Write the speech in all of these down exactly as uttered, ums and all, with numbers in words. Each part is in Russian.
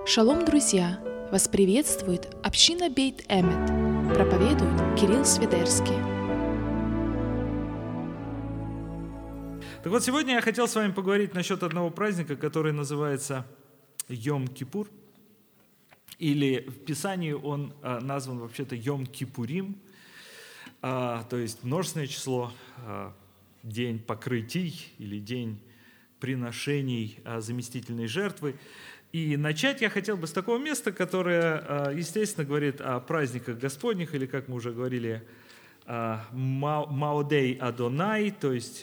Шалом, друзья! Вас приветствует община Бейт Эмет. Проповедует Кирилл Свидерский. Так вот, сегодня я хотел с вами поговорить насчет одного праздника, который называется Йом-Кипур. Или в Писании он а, назван вообще-то Йом-Кипурим, а, то есть множественное число, а, день покрытий или день приношений а, заместительной жертвы. И начать я хотел бы с такого места, которое, естественно, говорит о праздниках Господних, или, как мы уже говорили, Маодей Адонай, то есть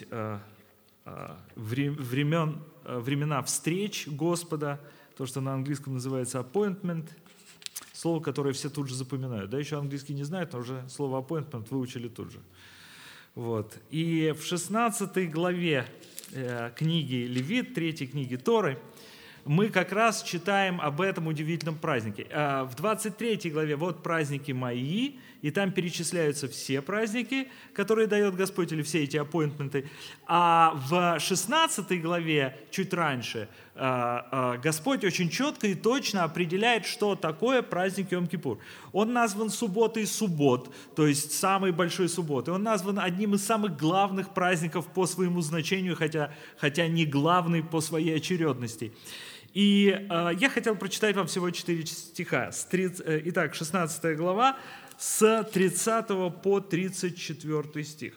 времен, времена встреч Господа, то, что на английском называется appointment, слово, которое все тут же запоминают. Да, еще английский не знают, но уже слово appointment выучили тут же. Вот. И в шестнадцатой главе книги Левит, третьей книги Торы, мы как раз читаем об этом удивительном празднике. В двадцать третьей главе вот праздники мои, и там перечисляются все праздники, которые дает Господь, или все эти аппоинтменты. А в шестнадцатой главе, чуть раньше, Господь очень четко и точно определяет, что такое праздник Йом-Кипур. Он назван субботой суббот, то есть самой большой субботой. Он назван одним из самых главных праздников по своему значению, хотя, хотя не главный по своей очередности. И э, я хотел прочитать вам всего четыре стиха. Итак, шестнадцатая глава, с тридцатого по тридцать четвёртый стих.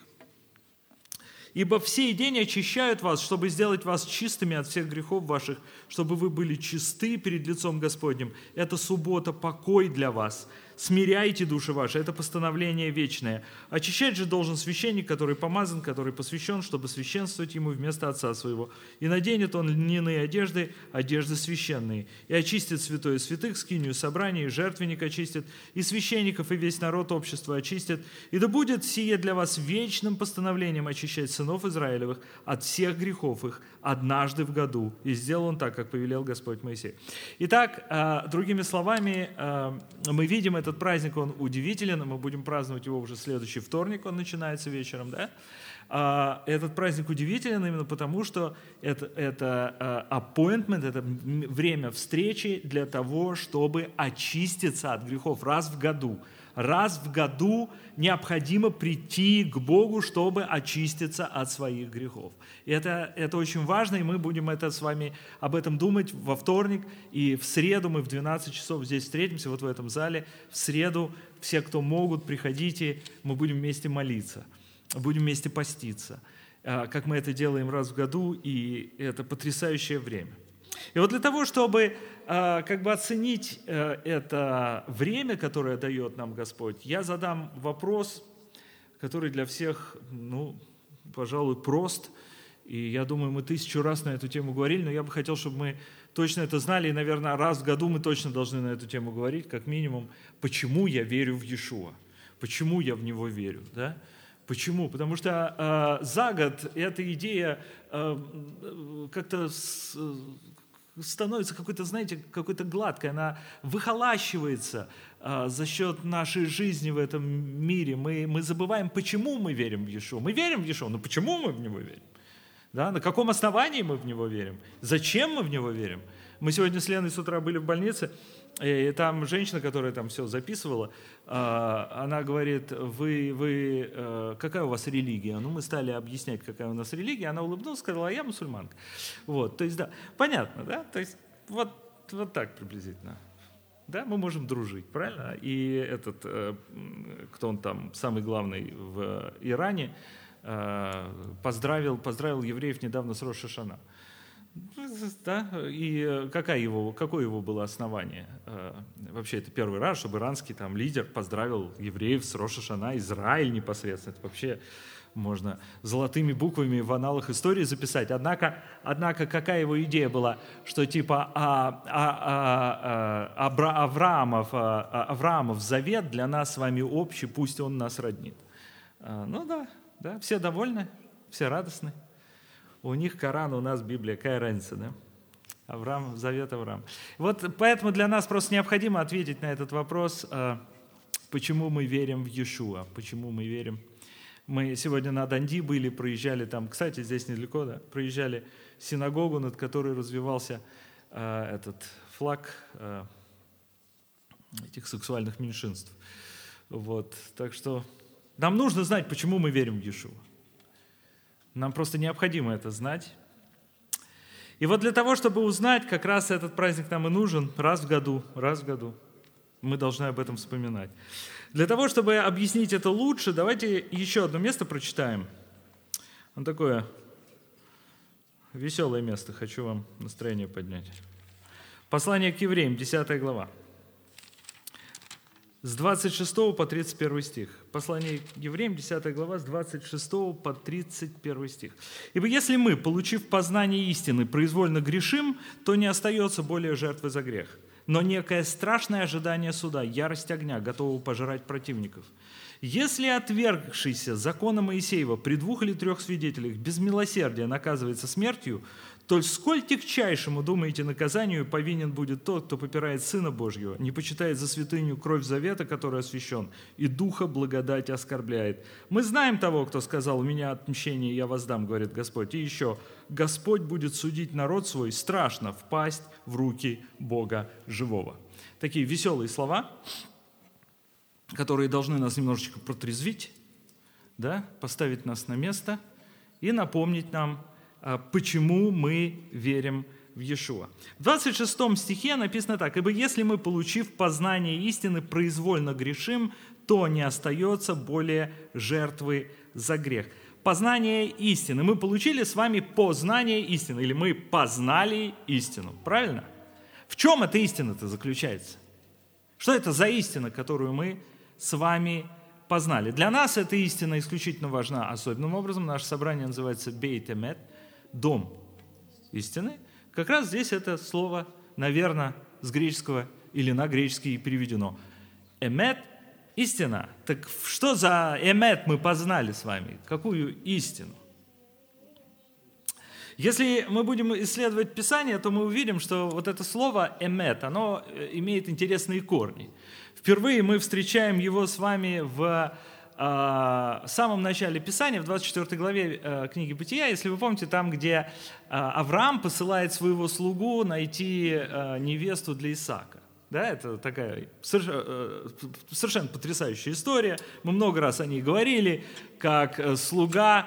«Ибо в сей день очищают вас, чтобы сделать вас чистыми от всех грехов ваших, чтобы вы были чисты перед лицом Господним. Это суббота, покой для вас. Смиряйте души ваши, это постановление вечное. Очищать же должен священник, который помазан, который посвящен, чтобы священствовать ему вместо отца своего. И наденет он льняные одежды, одежды священные. И очистит святое святых, скинию собрания, и жертвенник очистит, и священников, и весь народ общества очистит. И да будет сие для вас вечным постановлением очищать сынов Израилевых от всех грехов их однажды в году. И сделал он так, как повелел Господь Моисей». Итак, другими словами, мы видим этот праздник, он удивителен, мы будем праздновать его уже следующий вторник, он начинается вечером, да? Этот праздник удивителен именно потому, что это, это appointment, это время встречи для того, чтобы очиститься от грехов раз в году. Раз в году необходимо прийти к Богу, чтобы очиститься от своих грехов. И это, это очень важно, и мы будем это с вами об этом думать во вторник. И в среду мы в двенадцать часов здесь встретимся, вот в этом зале. В среду все, кто могут, приходите, мы будем вместе молиться, будем вместе поститься, как мы это делаем раз в году, и это потрясающее время. И вот для того, чтобы э, как бы оценить э, это время, которое дает нам Господь, я задам вопрос, который для всех, ну, пожалуй, прост. И я думаю, мы тысячу раз на эту тему говорили, но я бы хотел, чтобы мы точно это знали. И, наверное, раз в году мы точно должны на эту тему говорить, как минимум, почему я верю в Иешуа, почему я в Него верю, да? Почему? Потому что э, за год эта идея э, как-то с, становится какой-то, знаете, какой-то гладкой, она выхолащивается э, за счет нашей жизни в этом мире. Мы, мы забываем, почему мы верим в Иешуа. Мы верим в Иешуа, но почему мы в Него верим? Да? На каком основании мы в Него верим? Зачем мы в Него верим? Мы сегодня с Леной с утра были в больнице, и там женщина, которая там все записывала, она говорит: вы, вы, какая у вас религия? Ну, мы стали объяснять, какая у нас религия. Она улыбнулась, сказала: а я мусульманка. Вот, то есть, да, понятно, да? То есть, вот, вот так приблизительно. Да, мы можем дружить, правильно? И этот, кто он там, самый главный в Иране, поздравил, поздравил евреев недавно с Рош ха-Шана. Да? И какая его, какое его было основание? Вообще, это первый раз, чтобы иранский там лидер поздравил евреев с Рош ха-Шана, Израиль непосредственно. Это вообще можно золотыми буквами в аналах истории записать. Однако, однако какая его идея была? Что типа а, а, а, а, Авраамов, а, Авраамов завет для нас с вами общий, пусть он нас роднит. А, ну да, да, все довольны, все радостны. У них Коран, у нас Библия. Какая разница, да? Авраам, завет Авраама. Вот поэтому для нас просто необходимо ответить на этот вопрос, почему мы верим в Иешуа, почему мы верим. Мы сегодня на Данди были, проезжали там, кстати, здесь недалеко, да, проезжали синагогу, над которой развивался э, этот флаг э, этих сексуальных меньшинств. Вот. Так что нам нужно знать, почему мы верим в Иешуа. Нам просто необходимо это знать. И вот для того, чтобы узнать, как раз этот праздник нам и нужен раз в году, раз в году. Мы должны об этом вспоминать. Для того, чтобы объяснить это лучше, давайте еще одно место прочитаем. Он такое веселое место, хочу вам настроение поднять. Послание к евреям, десятая глава. С двадцать шестого по тридцать первый стих. Послание к евреям, десятая глава, с двадцать шестого по тридцать первый стих. «Ибо если мы, получив познание истины, произвольно грешим, то не остается более жертвы за грех, но некое страшное ожидание суда, ярость огня, готового пожирать противников. Если отвергшийся закона Моисеева при двух или трех свидетелях без милосердия наказывается смертью, то сколь тягчайшему, думаете, наказанию повинен будет тот, кто попирает Сына Божьего, не почитает за святыню кровь завета, который освящен, и духа благодати оскорбляет. Мы знаем того, кто сказал: у меня отмщение, я воздам, говорит Господь. И еще: Господь будет судить народ свой, страшно впасть в руки Бога живого». Такие веселые слова, которые должны нас немножечко протрезвить, да, поставить нас на место и напомнить нам, почему мы верим в Иешуа. В двадцать шестом стихе написано так: «Ибо если мы, получив познание истины, произвольно грешим, то не остается более жертвы за грех». Познание истины. Мы получили с вами познание истины, или мы познали истину. Правильно? В чем эта истина-то заключается? Что это за истина, которую мы с вами познали? Для нас эта истина исключительно важна особенным образом. Наше собрание называется Бейт Эмет, дом истины. Как раз здесь это слово, наверное, с греческого или на греческий переведено. Эмет – истина. Так что за эмет мы познали с вами? Какую истину? Если мы будем исследовать Писание, то мы увидим, что вот это слово «эмет», оно имеет интересные корни. Впервые мы встречаем его с вами в в самом начале Писания, в двадцать четвёртой главе книги Бытия, если вы помните, там, где Авраам посылает своего слугу найти невесту для Исаака. Да, это такая совершенно потрясающая история. Мы много раз о ней говорили, как слуга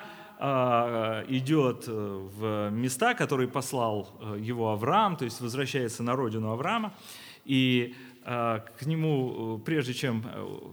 идет в места, которые послал его Авраам, то есть возвращается на родину Авраама, и к нему, прежде чем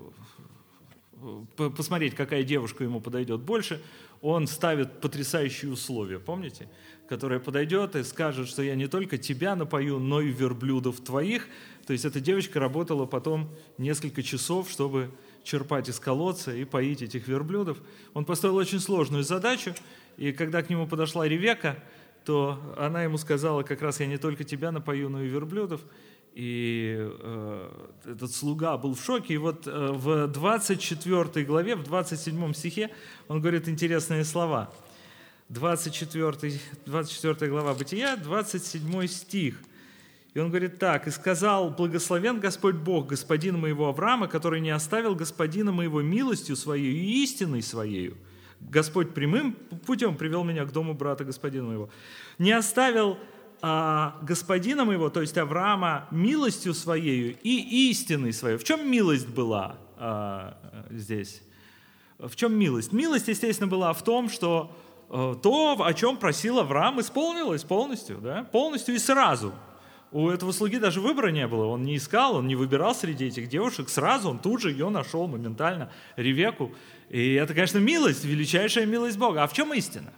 посмотреть, какая девушка ему подойдет больше, он ставит потрясающие условия, помните? Которая подойдет и скажет, что я не только тебя напою, но и верблюдов твоих. То есть эта девочка работала потом несколько часов, чтобы черпать из колодца и поить этих верблюдов. Он поставил очень сложную задачу, и когда к нему подошла Ревекка, то она ему сказала: как раз я не только тебя напою, но и верблюдов. И э, этот слуга был в шоке. И вот э, в двадцать четвёртой главе, в двадцать седьмом стихе он говорит интересные слова. двадцать четвёртая, двадцать четвёртая глава Бытия, двадцать седьмой стих. И он говорит так: «И сказал: благословен Господь Бог господина моего Авраама, который не оставил господина моего милостью своей и истиной своею. Господь прямым путем привел меня к дому брата господина моего. Не оставил а, господина моего, то есть Авраама, милостью своею и истиной своей». В чем милость была а, здесь? В чем милость? Милость, естественно, была в том, что а, то, о чем просил Авраам, исполнилось полностью, да? Полностью и сразу. У этого слуги даже выбора не было, он не искал, он не выбирал среди этих девушек, сразу он тут же ее нашел моментально, Ревекку. И это, конечно, милость, величайшая милость Бога. А в чем истина?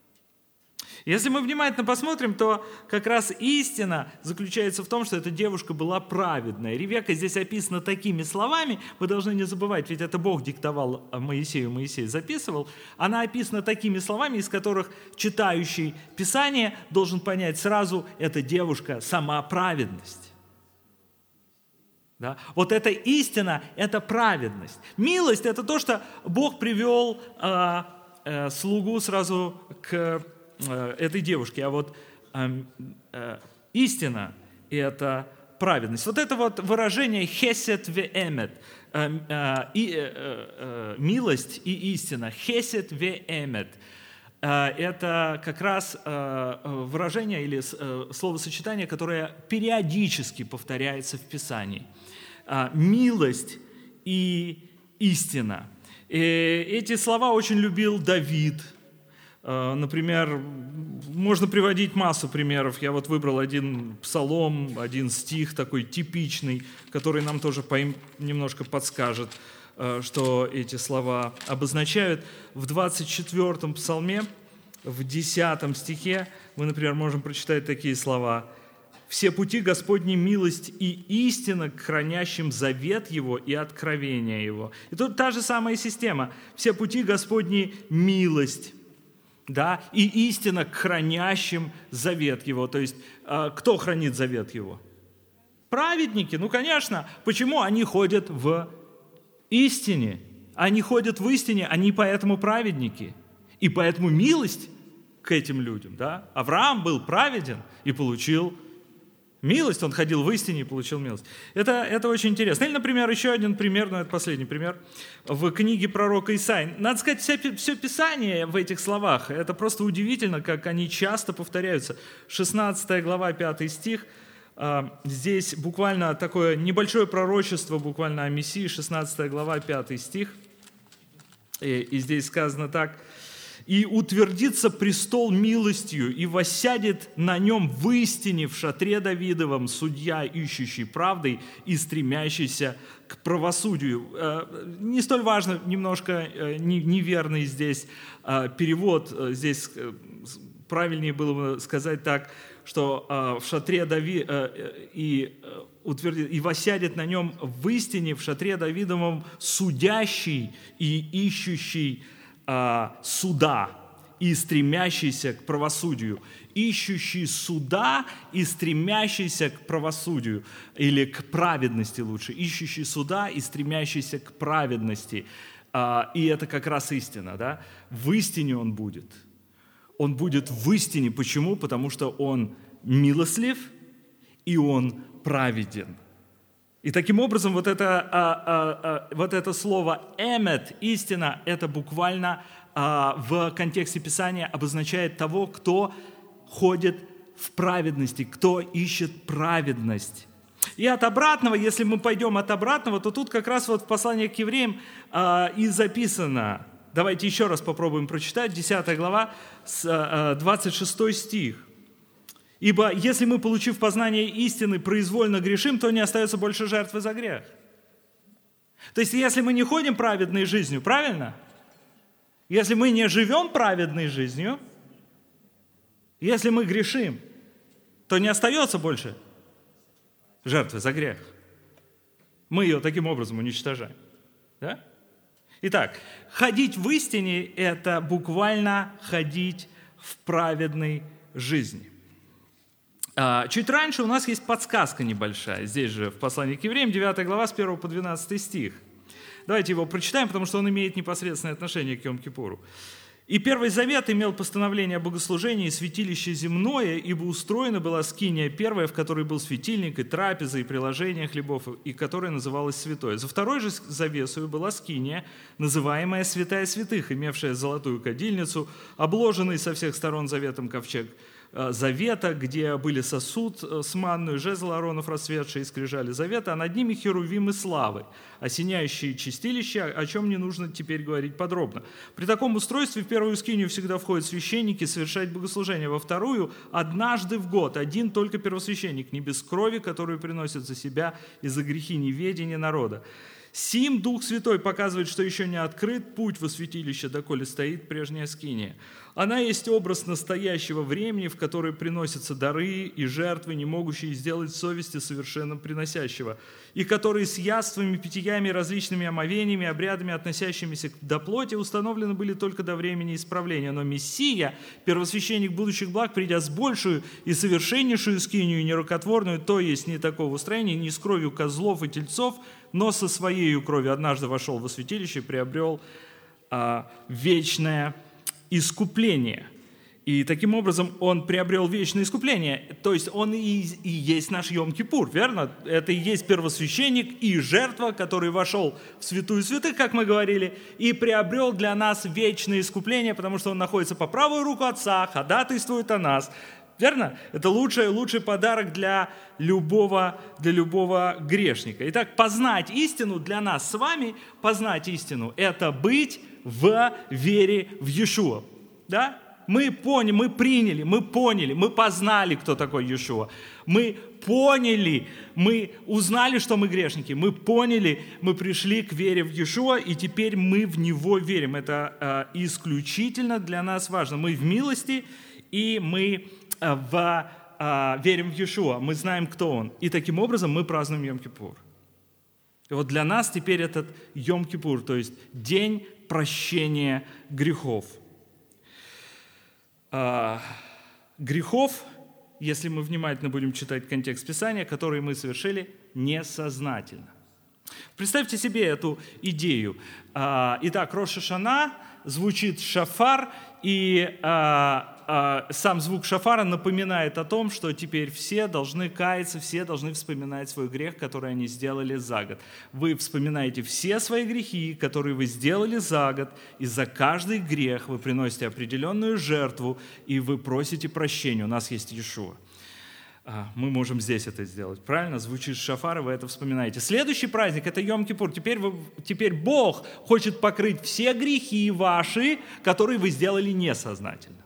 Если мы внимательно посмотрим, то как раз истина заключается в том, что эта девушка была праведная. Ревекка здесь описана такими словами, вы должны не забывать, ведь это Бог диктовал Моисею, Моисей записывал. Она описана такими словами, из которых читающий Писание должен понять сразу: эта девушка сама праведность. Да? Вот эта истина – это праведность. Милость – это то, что Бог привел э, э, слугу сразу к этой девушки, а вот э, э, истина – это праведность. Вот это вот выражение «хесед ве эмет», э, э, и, э, э, милость и истина, «хесед ве эмет», это как раз выражение или словосочетание, которое периодически повторяется в Писании. Милость и истина. И эти слова очень любил Давид. Например, можно приводить массу примеров. Я вот выбрал один псалом, один стих такой типичный, который нам тоже немножко подскажет, что эти слова обозначают. В двадцать четвёртом псалме, в десятом стихе, мы, например, можем прочитать такие слова: «Все пути Господни милость и истина к хранящим завет Его и откровение Его». И тут та же самая система. Все пути Господни милость, да, и истина к хранящим завет Его. То есть, кто хранит завет Его? Праведники, ну, конечно. Почему? Они ходят в истине. Они ходят в истине, они поэтому праведники. И поэтому милость к этим людям. Да? Авраам был праведен и получил милость. Он ходил в истине и получил милость. Это, это очень интересно. Или, например, еще один пример, но это последний пример. В книге пророка Исаии. Надо сказать, вся, все Писание в этих словах, это просто удивительно, как они часто повторяются. шестнадцатая глава, пятый стих. Здесь буквально такое небольшое пророчество буквально о Мессии, шестнадцатая глава, пятый стих. И, и здесь сказано так: «И утвердится престол милостью, и воссядет на нем в истине в шатре Давидовом судья, ищущий правдой и стремящийся к правосудию». Не столь важно, немножко неверный здесь перевод, здесь правильнее было бы сказать так, что в шатре Дави и, утвердит, и воссядет на нем в истине в шатре Давидовом судящий и ищущий суда и стремящийся к правосудию. Ищущий суда и стремящийся к правосудию. Или к праведности лучше. Ищущий суда и стремящийся к праведности. И это как раз истина. Да? В истине он будет. Он будет в истине. Почему? Потому что он милостлив и он праведен. И таким образом вот это, а, а, а, вот это слово «эмет», истина, это буквально а, в контексте Писания обозначает того, кто ходит в праведности, кто ищет праведность. И от обратного, если мы пойдем от обратного, то тут как раз вот в послании к евреям а, и записано. Давайте еще раз попробуем прочитать, десятая глава, двадцать шестой стих. «Ибо если мы, получив познание истины, произвольно грешим, то не остается больше жертвы за грех». То есть, если мы не ходим праведной жизнью, правильно? Если мы не живем праведной жизнью, если мы грешим, то не остается больше жертвы за грех. Мы ее таким образом уничтожаем. Да? Итак, ходить в истине – это буквально ходить в праведной жизни. Чуть раньше у нас есть подсказка небольшая. Здесь же в послании к евреям, девятая глава, с первого по двенадцатый стих. Давайте его прочитаем, потому что он имеет непосредственное отношение к Йом-Кипуру. «И Первый Завет имел постановление о богослужении и святилище земное, ибо устроена была скиния первая, в которой был светильник и трапеза, и приложение хлебов, и которая называлась святой. За второй же завесою была скиния, называемая святая святых, имевшая золотую кадильницу, обложенный со всех сторон заветом ковчег завета, где были сосуд с манную, жезл Ааронов расцветший и скрижали завета, а над ними херувимы славы, осеняющие чистилище, о чем не нужно теперь говорить подробно. При таком устройстве в первую скинию всегда входят священники совершать богослужение, во вторую однажды в год один только первосвященник, не без крови, которую приносит за себя и за грехи неведения народа. Сим Дух Святой показывает, что еще не открыт путь во святилище, доколе стоит прежняя скиния. Она есть образ настоящего времени, в которое приносятся дары и жертвы, не могущие сделать совести совершенно приносящего, и которые с яствами, питьями, различными омовениями, обрядами, относящимися до плоти, установлены были только до времени исправления. Но Мессия, первосвященник будущих благ, придя с большую и совершеннейшую скинию, нерукотворную, то есть не такого строения, не с кровью козлов и тельцов, но со своей кровью однажды вошел во святилище и приобрел а, вечное искупление». И таким образом он приобрел вечное искупление. То есть он и, и есть наш Йом-Кипур, верно? Это и есть первосвященник и жертва, который вошел в святую святых, как мы говорили, и приобрел для нас вечное искупление, потому что он находится по правую руку Отца, ходатайствует о нас. Верно? Это лучший, лучший подарок для любого, для любого грешника. Итак, познать истину для нас с вами, познать истину – это быть в вере в Иешуа. Да? Мы поняли, мы приняли, мы поняли, мы познали, кто такой Иешуа. Мы поняли, мы узнали, что мы грешники. Мы поняли, мы пришли к вере в Иешуа, и теперь мы в Него верим. Это э, исключительно для нас важно. Мы в милости, и мы э, в, э, верим в Иешуа. Мы знаем, кто Он. И таким образом мы празднуем Йом-Кипур. И вот для нас теперь этот Йом-Кипур, то есть день прощения грехов. Грехов, если мы внимательно будем читать контекст Писания, которые мы совершили несознательно. Представьте себе эту идею. Итак, Рош ха-Шана, звучит шафар, и а, а, сам звук шафара напоминает о том, что теперь все должны каяться, все должны вспоминать свой грех, который они сделали за год. Вы вспоминаете все свои грехи, которые вы сделали за год, и за каждый грех вы приносите определенную жертву, и вы просите прощения. У нас есть Иешуа. Мы можем здесь это сделать. Правильно? Звучит шафар, и вы это вспоминаете. Следующий праздник – это Йом-Кипур. Теперь, вы, теперь Бог хочет покрыть все грехи ваши, которые вы сделали несознательно.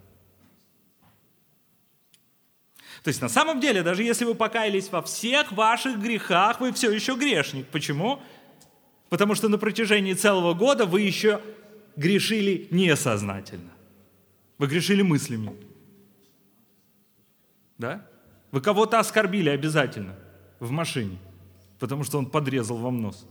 То есть на самом деле, даже если вы покаялись во всех ваших грехах, вы все еще грешник. Почему? Потому что на протяжении целого года вы еще грешили несознательно. Вы грешили мыслями. Да? Вы кого-то оскорбили обязательно в машине, потому что он подрезал вам нос.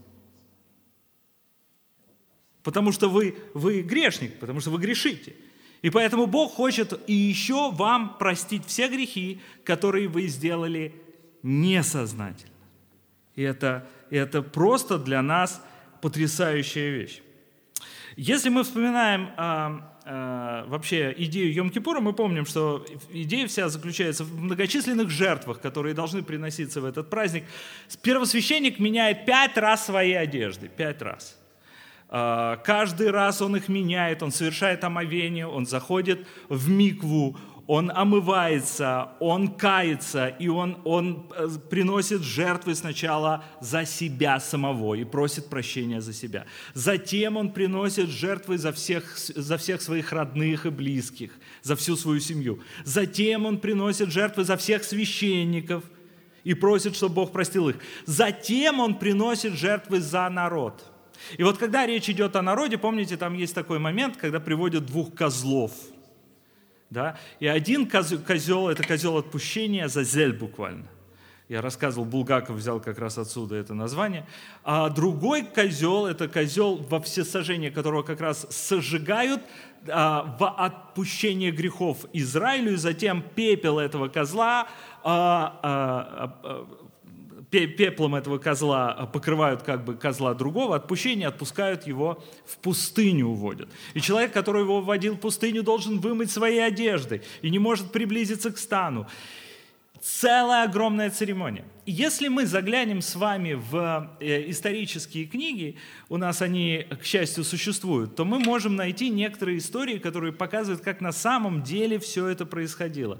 Потому что вы, вы грешник, потому что вы грешите. И поэтому Бог хочет и еще вам простить все грехи, которые вы сделали несознательно. И это, и это просто для нас потрясающая вещь. Если мы вспоминаем а, а, вообще идею Йом-Кипура, мы помним, что идея вся заключается в многочисленных жертвах, которые должны приноситься в этот праздник. Первосвященник меняет пять раз свои одежды, пять раз. А, каждый раз он их меняет, он совершает омовение, он заходит в микву, он омывается, он кается, и он, он приносит жертвы сначала за себя самого и просит прощения за себя. Затем он приносит жертвы за всех, за всех своих родных и близких, за всю свою семью. Затем он приносит жертвы за всех священников и просит, чтобы Бог простил их. Затем он приносит жертвы за народ. И вот когда речь идет о народе, помните, там есть такой момент, когда приводят двух козлов. Да? И один козел, это козел отпущения, зазель буквально. Я рассказывал, Булгаков взял как раз отсюда это название. А другой козел, это козел во всесожжение, которого как раз сожигают а, в отпущение грехов Израилю, и затем пепел этого козла, а, а, а, пеплом этого козла покрывают как бы козла другого, отпущение, отпускают его в пустыню, уводят. И человек, который его вводил в пустыню, должен вымыть свои одежды и не может приблизиться к стану. Целая огромная церемония. И если мы заглянем с вами в исторические книги, у нас они, к счастью, существуют, то мы можем найти некоторые истории, которые показывают, как на самом деле все это происходило.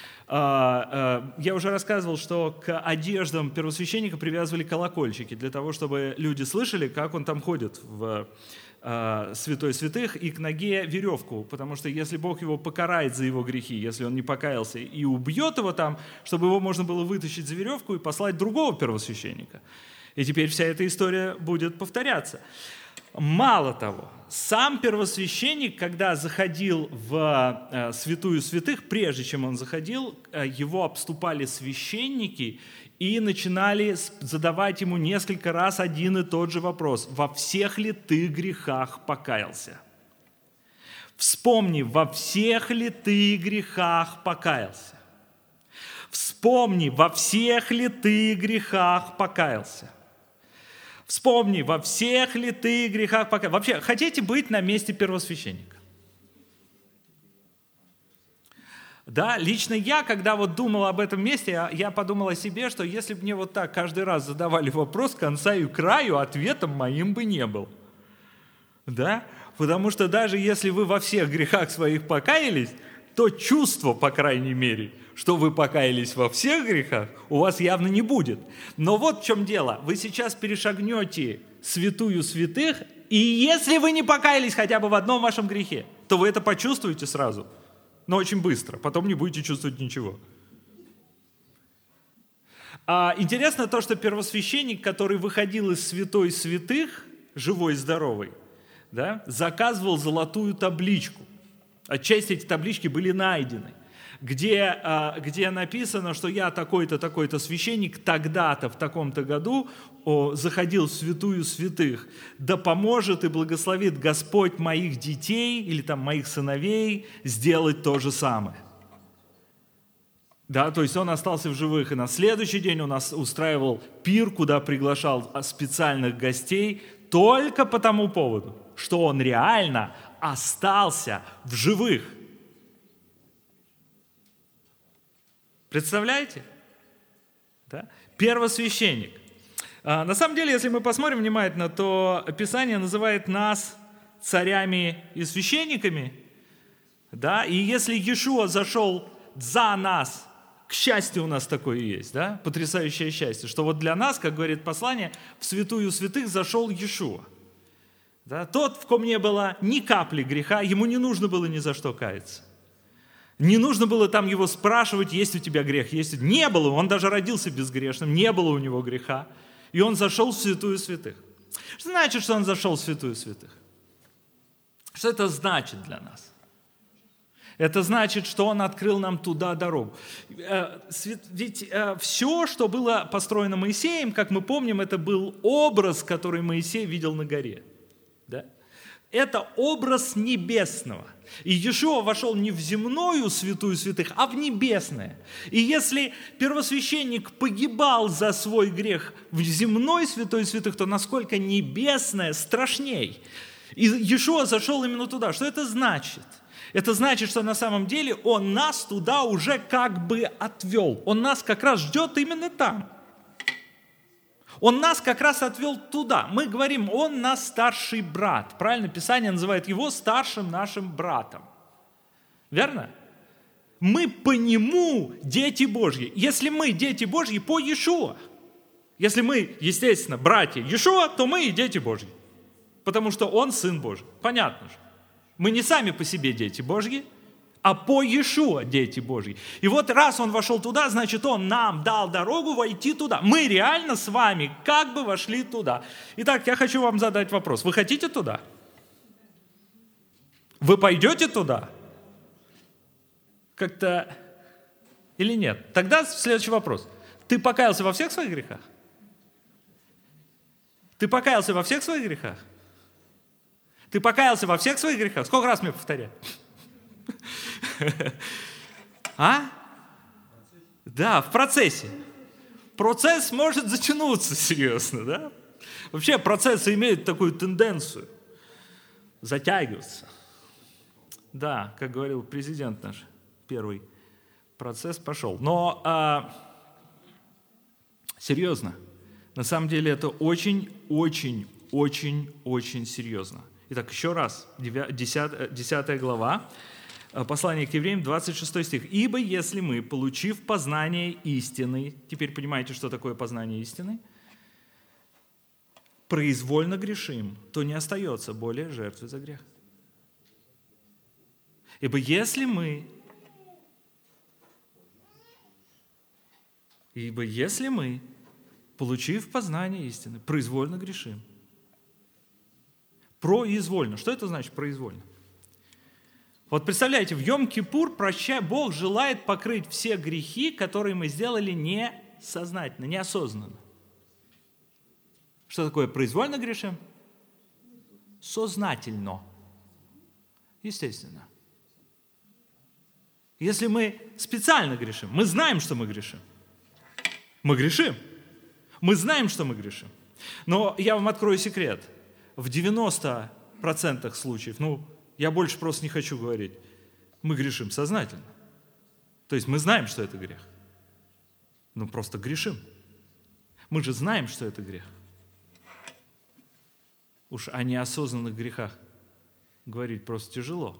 Я уже рассказывал, что к одеждам первосвященника привязывали колокольчики для того, чтобы люди слышали, как он там ходит в святой святых, и к ноге веревку, потому что если Бог его покарает за его грехи, если он не покаялся и убьет его там, чтобы его можно было вытащить за веревку и послать другого первосвященника. И теперь вся эта история будет повторяться. Мало того, сам первосвященник, когда заходил в э, святую святых, прежде чем он заходил, э, его обступали священники и начинали задавать ему несколько раз один и тот же вопрос: «Во всех ли ты грехах покаялся?» Вспомни, во всех ли ты грехах покаялся? Вспомни, во всех ли ты грехах покаялся? Вспомни, во всех ли ты грехах покаялся? Вообще, хотите быть на месте первосвященника? Да, лично я, когда вот думал об этом месте, я, я подумал о себе, что если бы мне вот так каждый раз задавали вопрос, конца и краю, ответом моим бы не был. Да? Потому что даже если вы во всех грехах своих покаялись, то чувство, по крайней мере, что вы покаялись во всех грехах, у вас явно не будет. Но вот в чем дело. Вы сейчас перешагнете святую святых, и если вы не покаялись хотя бы в одном вашем грехе, то вы это почувствуете сразу, но очень быстро. Потом не будете чувствовать ничего. А интересно то, что первосвященник, который выходил из святой святых, живой и здоровый, да, заказывал золотую табличку. Отчасти эти таблички были найдены, где, где написано, что я такой-то, такой-то священник тогда-то, в таком-то году о, заходил в святую святых. Да поможет и благословит Господь моих детей или там моих сыновей сделать то же самое. Да, то есть он остался в живых, и на следующий день он устраивал пир, куда приглашал специальных гостей только по тому поводу, что он реально остался в живых. Представляете? Да? Первосвященник. А, на самом деле, если мы посмотрим внимательно, то Писание называет нас царями и священниками. Да? И если Иешуа зашел за нас, к счастью, у нас такое и есть, да? Потрясающее счастье, что вот для нас, как говорит послание, в святую святых зашел Иешуа. Да? Тот, в ком не было ни капли греха, ему не нужно было ни за что каяться. Не нужно было там его спрашивать, есть у тебя грех, есть. Не было, он даже родился безгрешным, не было у него греха. И он зашел в святую святых. Что значит, что он зашел в святую святых? Что это значит для нас? Это значит, что он открыл нам туда дорогу. Ведь все, что было построено Моисеем, как мы помним, это был образ, который Моисей видел на горе. Да? Это образ небесного. И Иешуа вошел не в земную святую святых, а в небесное. И если первосвященник погибал за свой грех в земной святой святых, то насколько небесное страшней. И Иешуа зашел именно туда. Что это значит? Это значит, что на самом деле Он нас туда уже как бы отвел. Он нас как раз ждет именно там. Он нас как раз отвел туда. Мы говорим, он наш старший брат. Правильно, Писание называет его старшим нашим братом. Верно? Мы по нему дети Божьи. Если мы дети Божьи, по Иешуа. Если мы, естественно, братья Иешуа, то мы и дети Божьи. Потому что он сын Божий. Понятно же. Мы не сами по себе дети Божьи, а по Иешуа дети Божьи. И вот раз он вошел туда, значит, он нам дал дорогу войти туда. Мы реально с вами как бы вошли туда. Итак, я хочу вам задать вопрос. Вы хотите туда? Вы пойдете туда? Как-то или нет? Тогда следующий вопрос. Ты покаялся во всех своих грехах? Ты покаялся во всех своих грехах? Ты покаялся во всех своих грехах? Сколько раз мне повторять? А? Да, в процессе. Процесс может затянуться, серьезно, да? Вообще процессы имеют такую тенденцию затягиваться. Да, как говорил президент наш первый, процесс пошел. Но а, серьезно, на самом деле это очень-очень-очень-очень серьезно. Итак, еще раз, десятая глава, послание к евреям, двадцать шестой стих. «Ибо если мы, получив познание истины», теперь понимаете, что такое познание истины, «произвольно грешим, то не остается более жертвы за грех». Ибо если мы, ибо если мы, получив познание истины, произвольно грешим, произвольно. Что это значит произвольно? Вот представляете, в Йом-Кипур прощай, Бог желает покрыть все грехи, которые мы сделали несознательно, неосознанно. Что такое произвольно грешим? Сознательно. Естественно. Если мы специально грешим, мы знаем, что мы грешим. Мы грешим. Мы знаем, что мы грешим. Но я вам открою секрет. В девяноста процентах случаев, ну, я больше просто не хочу говорить, мы грешим сознательно. То есть мы знаем, что это грех. Но просто грешим. Мы же знаем, что это грех. Уж о неосознанных грехах говорить просто тяжело.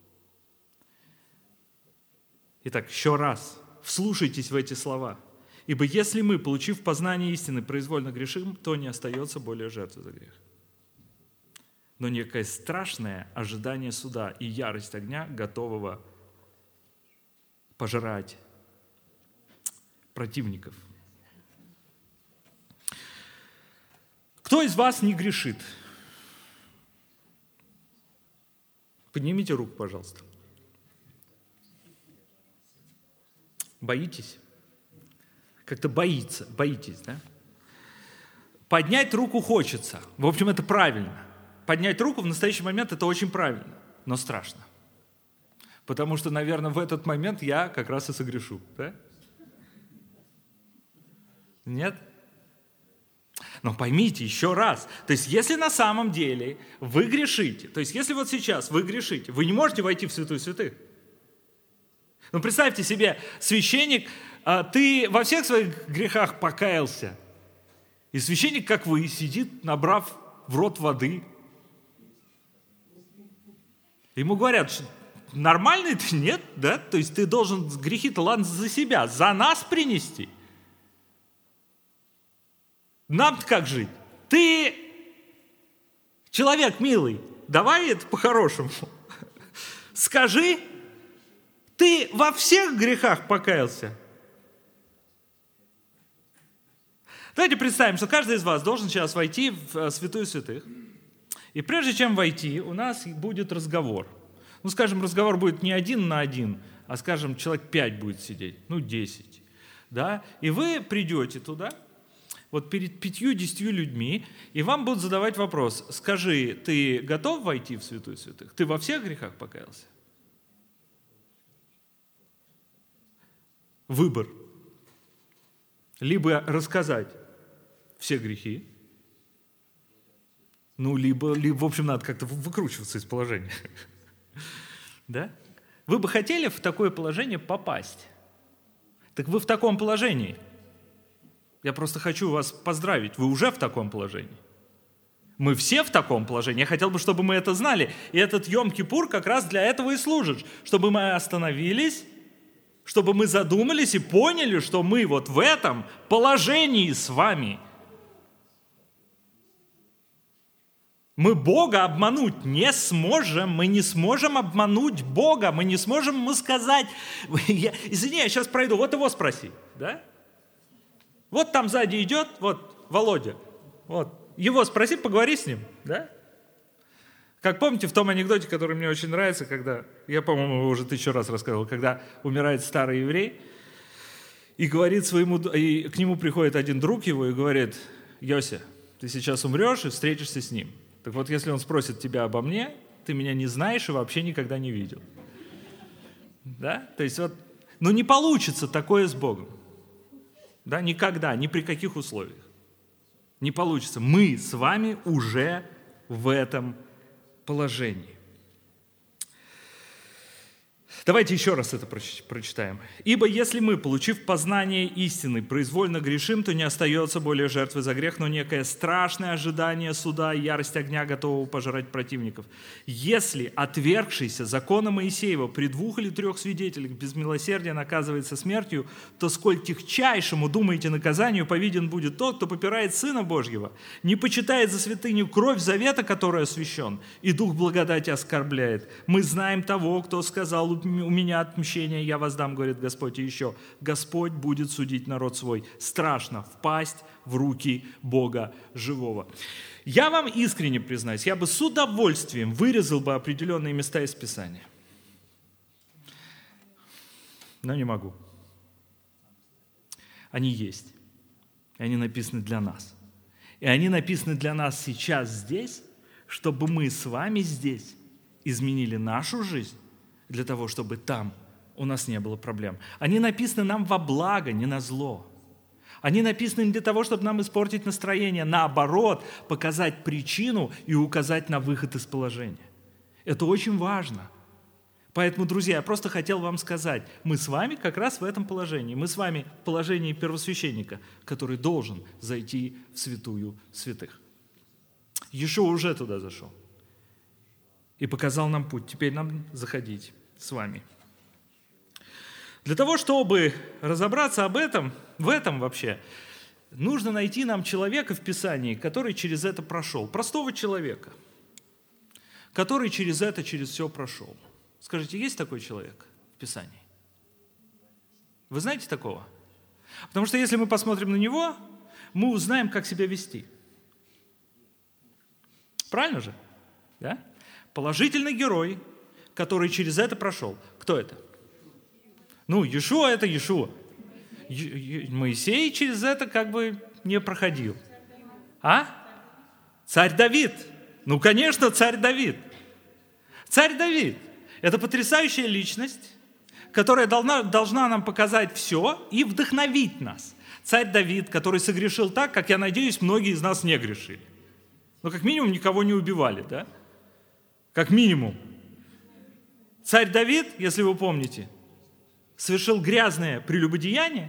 Итак, еще раз, вслушайтесь в эти слова. «Ибо если мы, получив познание истины, произвольно грешим, то не остается более жертвы за грех. Но некое страшное ожидание суда и ярость огня, готового пожирать противников». Кто из вас не грешит? Поднимите руку, пожалуйста. Боитесь? Как-то боится, боитесь, да? Поднять руку хочется. В общем, это правильно. Поднять руку в настоящий момент – это очень правильно, но страшно. Потому что, наверное, в этот момент я как раз и согрешу. Да? Нет? Но поймите еще раз, то есть если на самом деле вы грешите, то есть если вот сейчас вы грешите, вы не можете войти в святую святых. Ну представьте себе, священник, ты во всех своих грехах покаялся, и священник, как вы, сидит, набрав в рот воды. Ему говорят, что нормальный ты? Нет, да? То есть ты должен грехи-то, ладно, за себя, за нас принести. Нам-то как жить? Ты, человек милый, давай это по-хорошему. Скажи, ты во всех грехах покаялся? Давайте представим, что каждый из вас должен сейчас войти в святую святых. И прежде чем войти, у нас будет разговор. Ну, скажем, разговор будет не один на один, а, скажем, человек пять будет сидеть, ну, десять. Да? И вы придете туда, вот перед пятью-десятью людьми, и вам будут задавать вопрос: скажи, ты готов войти в святую святых? Ты во всех грехах покаялся? Выбор. Либо рассказать все грехи, ну, либо, либо, в общем, надо как-то выкручиваться из положения. Да? Вы бы хотели в такое положение попасть? Так вы в таком положении. Я просто хочу вас поздравить. Вы уже в таком положении. Мы все в таком положении. Я хотел бы, чтобы мы это знали. И этот Йом-Кипур как раз для этого и служит. Чтобы мы остановились, чтобы мы задумались и поняли, что мы вот в этом положении с вами. Мы Бога обмануть не сможем, мы не сможем обмануть Бога, мы не сможем ему сказать, я, извини, я сейчас пройду, вот его спроси, да? Вот там сзади идет, вот Володя, вот, его спроси, поговори с ним, да? Как помните в том анекдоте, который мне очень нравится, когда, я, по-моему, его уже тысячу раз рассказывал, когда умирает старый еврей, и говорит своему, и к нему приходит один друг его и говорит: Йося, ты сейчас умрешь и встретишься с ним. Так вот, если он спросит тебя обо мне, ты меня не знаешь и вообще никогда не видел. Да? То есть вот, ну не получится такое с Богом. Да, никогда, ни при каких условиях. Не получится. Мы с вами уже в этом положении. Давайте еще раз это прочитаем. «Ибо если мы, получив познание истины, произвольно грешим, то не остается более жертвы за грех, но некое страшное ожидание суда и ярость огня, готового пожирать противников. Если отвергшийся закона Моисеева при двух или трех свидетелях без милосердия наказывается смертью, то сколь тягчайшему, думаете, наказанию повинен будет тот, кто попирает Сына Божьего, не почитает за святыню кровь завета, который освящен, и дух благодати оскорбляет. Мы знаем того, кто сказал: у меня отмщение, я воздам, говорит Господь, и еще. Господь будет судить народ свой. Страшно впасть в руки Бога живого». Я вам искренне признаюсь, я бы с удовольствием вырезал бы определенные места из Писания. Но не могу. Они есть. И они написаны для нас. И они написаны для нас сейчас здесь, чтобы мы с вами здесь изменили нашу жизнь, для того, чтобы там у нас не было проблем. Они написаны нам во благо, не на зло. Они написаны не для того, чтобы нам испортить настроение, наоборот, показать причину и указать на выход из положения. Это очень важно. Поэтому, друзья, я просто хотел вам сказать, мы с вами как раз в этом положении. Мы с вами в положении первосвященника, который должен зайти в святую святых. Иешуа уже туда зашел и показал нам путь. Теперь нам заходить с вами. Для того, чтобы разобраться об этом, в этом вообще, нужно найти нам человека в Писании, который через это прошел. Простого человека, который через это, через все прошел. Скажите, есть такой человек в Писании? Вы знаете такого? Потому что если мы посмотрим на него, мы узнаем, как себя вести. Правильно же? Да? Положительный герой, который через это прошел. Кто это? Ну, Иешуа – это Иешуа. Моисей через это как бы не проходил. А? Царь Давид. Ну, конечно, царь Давид. Царь Давид – это потрясающая личность, которая должна, должна нам показать все и вдохновить нас. Царь Давид, который согрешил так, как, я надеюсь, многие из нас не грешили. Ну, как минимум, никого не убивали, да? Как минимум. Царь Давид, если вы помните, совершил грязное прелюбодеяние,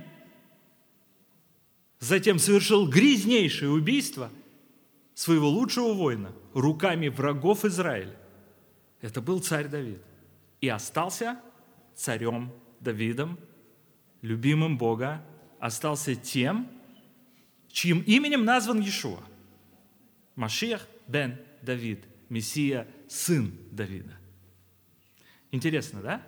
затем совершил грязнейшее убийство своего лучшего воина руками врагов Израиля. Это был царь Давид. И остался царем Давидом, любимым Бога, остался тем, чьим именем назван Иешуа. Машиах бен Давид, Мессия, сын Давида. Интересно, да?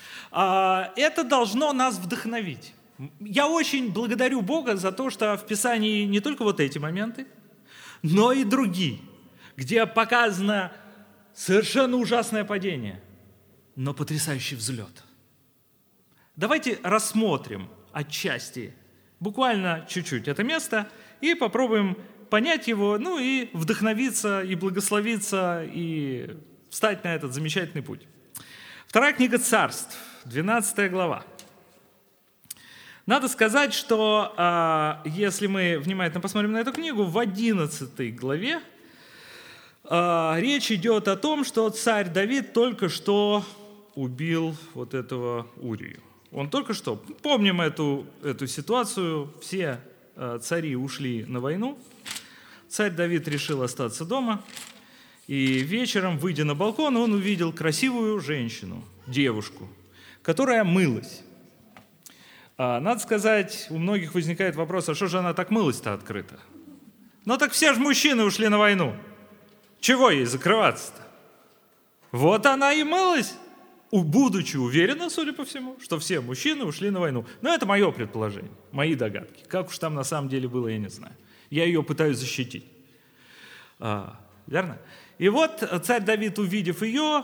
Это должно нас вдохновить. Я очень благодарю Бога за то, что в Писании не только вот эти моменты, но и другие, где показано совершенно ужасное падение, но потрясающий взлет. Давайте рассмотрим отчасти, буквально чуть-чуть это место, и попробуем понять его, ну и вдохновиться, и благословиться, и встать на этот замечательный путь. Вторая книга Царств, двенадцатая глава. Надо сказать, что э, если мы внимательно посмотрим на эту книгу, в одиннадцатой главе э, речь идет о том, что царь Давид только что убил вот этого Урию. Он только что, помним эту, эту ситуацию, все э, цари ушли на войну, царь Давид решил остаться дома, и вечером, выйдя на балкон, он увидел красивую женщину, девушку, которая мылась. Надо сказать, у многих возникает вопрос, а что же она так мылась-то открыто? Ну так все же мужчины ушли на войну. Чего ей закрываться-то? Вот она и мылась, будучи уверена, судя по всему, что все мужчины ушли на войну. Но это мое предположение, мои догадки. Как уж там на самом деле было, я не знаю. Я ее пытаюсь защитить. А, верно? И вот царь Давид, увидев ее,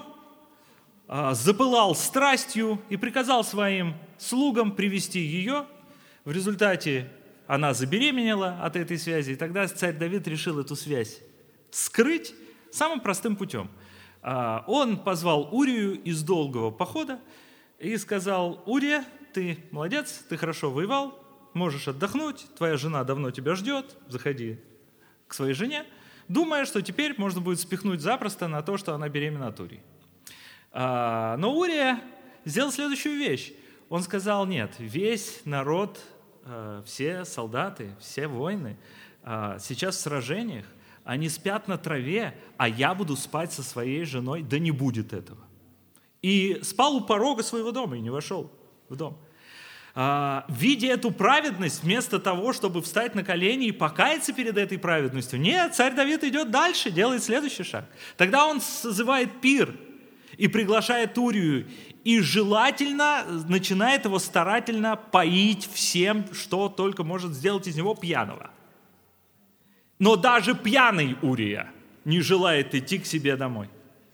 запылал страстью и приказал своим слугам привести ее. В результате она забеременела от этой связи, и тогда царь Давид решил эту связь скрыть самым простым путем. Он позвал Урию из долгого похода и сказал: «Урия, ты молодец, ты хорошо воевал, можешь отдохнуть, твоя жена давно тебя ждет, заходи к своей жене», думая, что теперь можно будет спихнуть запросто на то, что она беременна от Урии. Но Урия сделал следующую вещь. Он сказал: нет, весь народ, все солдаты, все воины сейчас в сражениях, они спят на траве, а я буду спать со своей женой, да не будет этого. И спал у порога своего дома и не вошел в дом. Видя эту праведность, вместо того, чтобы встать на колени и покаяться перед этой праведностью, нет, царь Давид идет дальше, делает следующий шаг. Тогда он созывает пир и приглашает Урию, и желательно начинает его старательно поить всем, что только может сделать из него пьяного. Но даже пьяный Урия не желает идти к себе домой.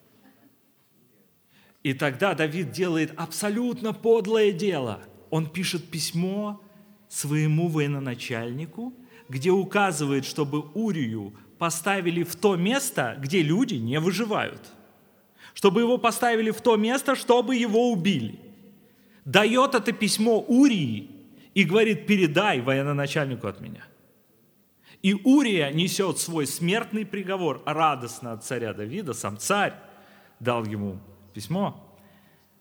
И тогда Давид делает абсолютно подлое дело. Он пишет письмо своему военачальнику, где указывает, чтобы Урию поставили в то место, где люди не выживают. Чтобы его поставили в то место, чтобы его убили. Дает это письмо Урии и говорит: передай военачальнику от меня. И Урия несет свой смертный приговор радостно от царя Давида, сам царь дал ему письмо.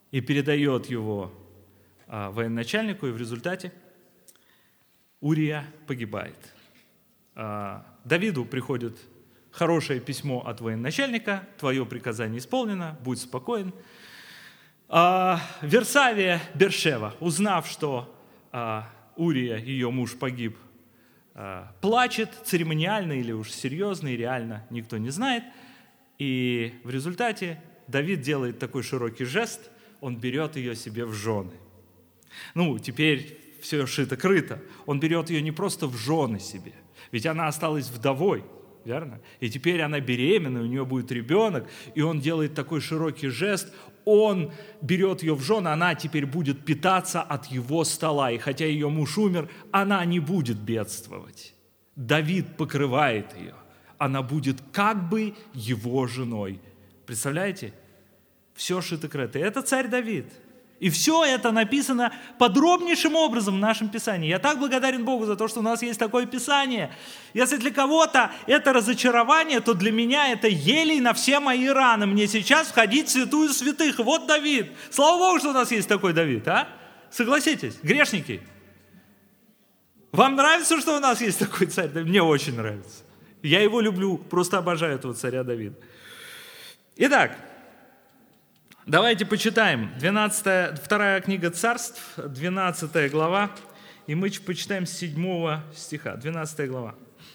и передает его а, военачальнику, и в результате Урия погибает. А, Давиду приходит хорошее письмо от военачальника: твое приказание исполнено, будь спокоен. А, Версавия Бершева, узнав, что а, Урия, ее муж, погиб, а, плачет церемониально или уж серьезно, и реально никто не знает. И в результате Давид делает такой широкий жест, он берет ее себе в жены. Ну, теперь все шито-крыто. Он берет ее не просто в жены себе, ведь она осталась вдовой, верно? И теперь она беременна, у нее будет ребенок, и он делает такой широкий жест, он берет ее в жены, она теперь будет питаться от его стола, и хотя ее муж умер, она не будет бедствовать. Давид покрывает ее, она будет как бы его женой. Представляете? Все шито-крыто. Это царь Давид. И все это написано подробнейшим образом в нашем Писании. Я так благодарен Богу за то, что у нас есть такое Писание. Если для кого-то это разочарование, то для меня это елей на все мои раны. Мне сейчас входить в святую святых. И вот Давид. Слава Богу, что у нас есть такой Давид, а? Согласитесь, грешники. Вам нравится, что у нас есть такой царь? Мне очень нравится. Я его люблю, просто обожаю этого царя Давида. Итак, давайте почитаем. двенадцатая, вторая книга Царств, двенадцатая глава, и мы почитаем с седьмого стиха. двенадцатая глава.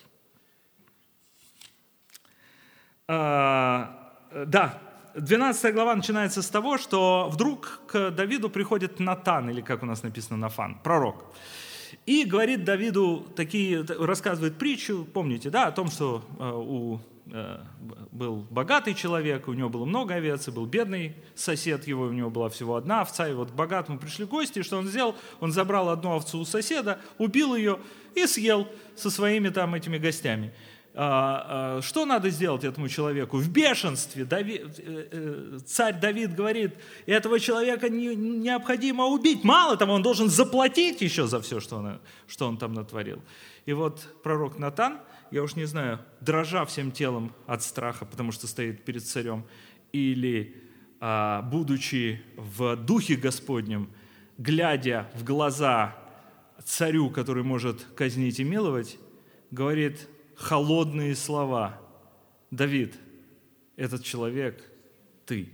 А, да, двенадцатая глава начинается с того, что вдруг к Давиду приходит Натан, или как у нас написано, Нафан, пророк. И говорит Давиду, такие, рассказывает притчу, помните, да, о том, что э, у, э, был богатый человек, у него было много овец, и был бедный сосед его, у него была всего одна овца, и вот к богатому пришли гости, и что он сделал? Он забрал одну овцу у соседа, убил ее и съел со своими там этими гостями. А, а, что надо сделать этому человеку? В бешенстве Давид, э, э, царь Давид говорит, этого человека не, необходимо убить. Мало того, он должен заплатить еще за все, что он, что он там натворил. И вот пророк Натан, я уж не знаю, дрожа всем телом от страха, потому что стоит перед царем, или а, будучи в духе Господнем, глядя в глаза царю, который может казнить и миловать, говорит холодные слова: Давид, этот человек ты.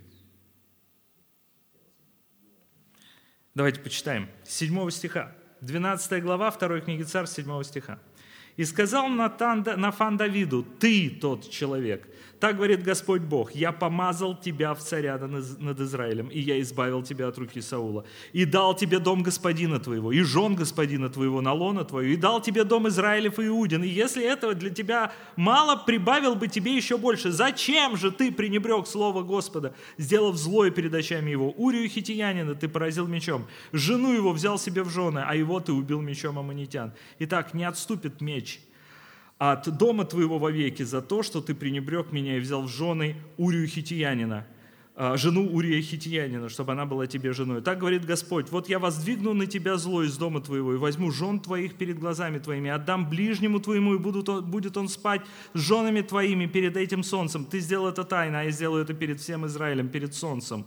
Давайте почитаем. С седьмого стиха. двенадцатая глава, второй книги Царств, седьмого стиха. «И сказал Натан, Нафан Давиду: ты тот человек. Так говорит Господь Бог: я помазал тебя в царя над Израилем, и я избавил тебя от руки Саула, и дал тебе дом господина твоего, и жен господина твоего на лоно твое, и дал тебе дом Израилев и Иудин. И если этого для тебя мало, прибавил бы тебе еще больше. Зачем же ты пренебрег слово Господа, сделав злое перед очами его? Урию хитиянина ты поразил мечом, жену его взял себе в жены, а его ты убил мечом аммонитян. Итак, не отступит меч от дома твоего вовеки за то, что ты пренебрег меня и взял в жены Урию хитиянина, жену Урия хитиянина, чтобы она была тебе женой. Так говорит Господь: вот я воздвигну на тебя зло из дома твоего, и возьму жен твоих перед глазами твоими, отдам ближнему твоему, и будут, будет он спать с женами твоими перед этим солнцем. Ты сделал это тайно, а я сделаю это перед всем Израилем, перед солнцем».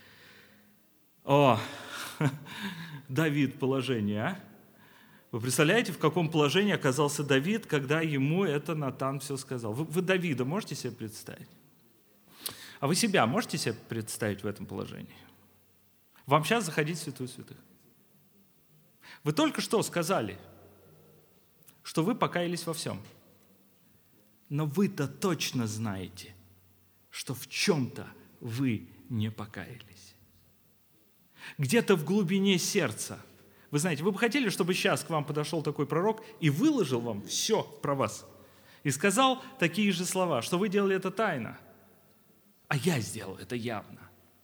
О, Давид, положение, а? Вы представляете, в каком положении оказался Давид, когда ему это Натан все сказал? Вы, вы Давида можете себе представить? А вы себя можете себе представить в этом положении? Вам сейчас заходить в святую святых. Вы только что сказали, что вы покаялись во всем. Но вы-то точно знаете, что в чем-то вы не покаялись. Где-то в глубине сердца. Вы знаете, вы бы хотели, чтобы сейчас к вам подошел такой пророк и выложил вам все про вас. И сказал такие же слова, что вы делали это тайно, а я сделал это явно.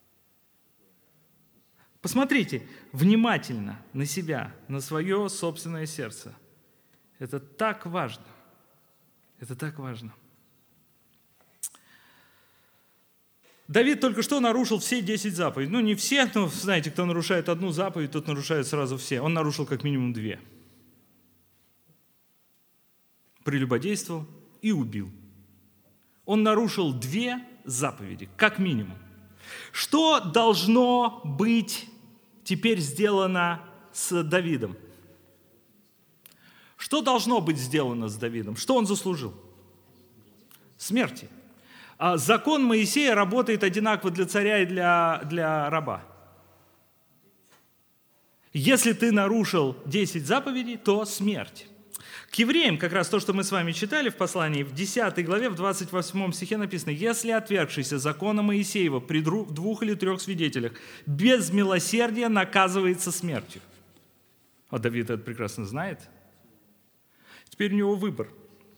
Посмотрите внимательно на себя, на свое собственное сердце. Это так важно. Это так важно. Давид только что нарушил все десять заповедей. Ну, не все, но, знаете, кто нарушает одну заповедь, тот нарушает сразу все. Он нарушил как минимум две. Прелюбодействовал и убил. Он нарушил две заповеди, как минимум. Что должно быть теперь сделано с Давидом? Что должно быть сделано с Давидом? Что он заслужил? Смерти. А закон Моисея работает одинаково для царя и для, для раба. Если ты нарушил десять заповедей, то смерть. К евреям, как раз то, что мы с вами читали в послании, в десятой главе, в двадцать восьмом стихе написано: «Если отвергшийся закона Моисеева при двух или трех свидетелях без милосердия наказывается смертью». А Давид это прекрасно знает. Теперь у него выбор.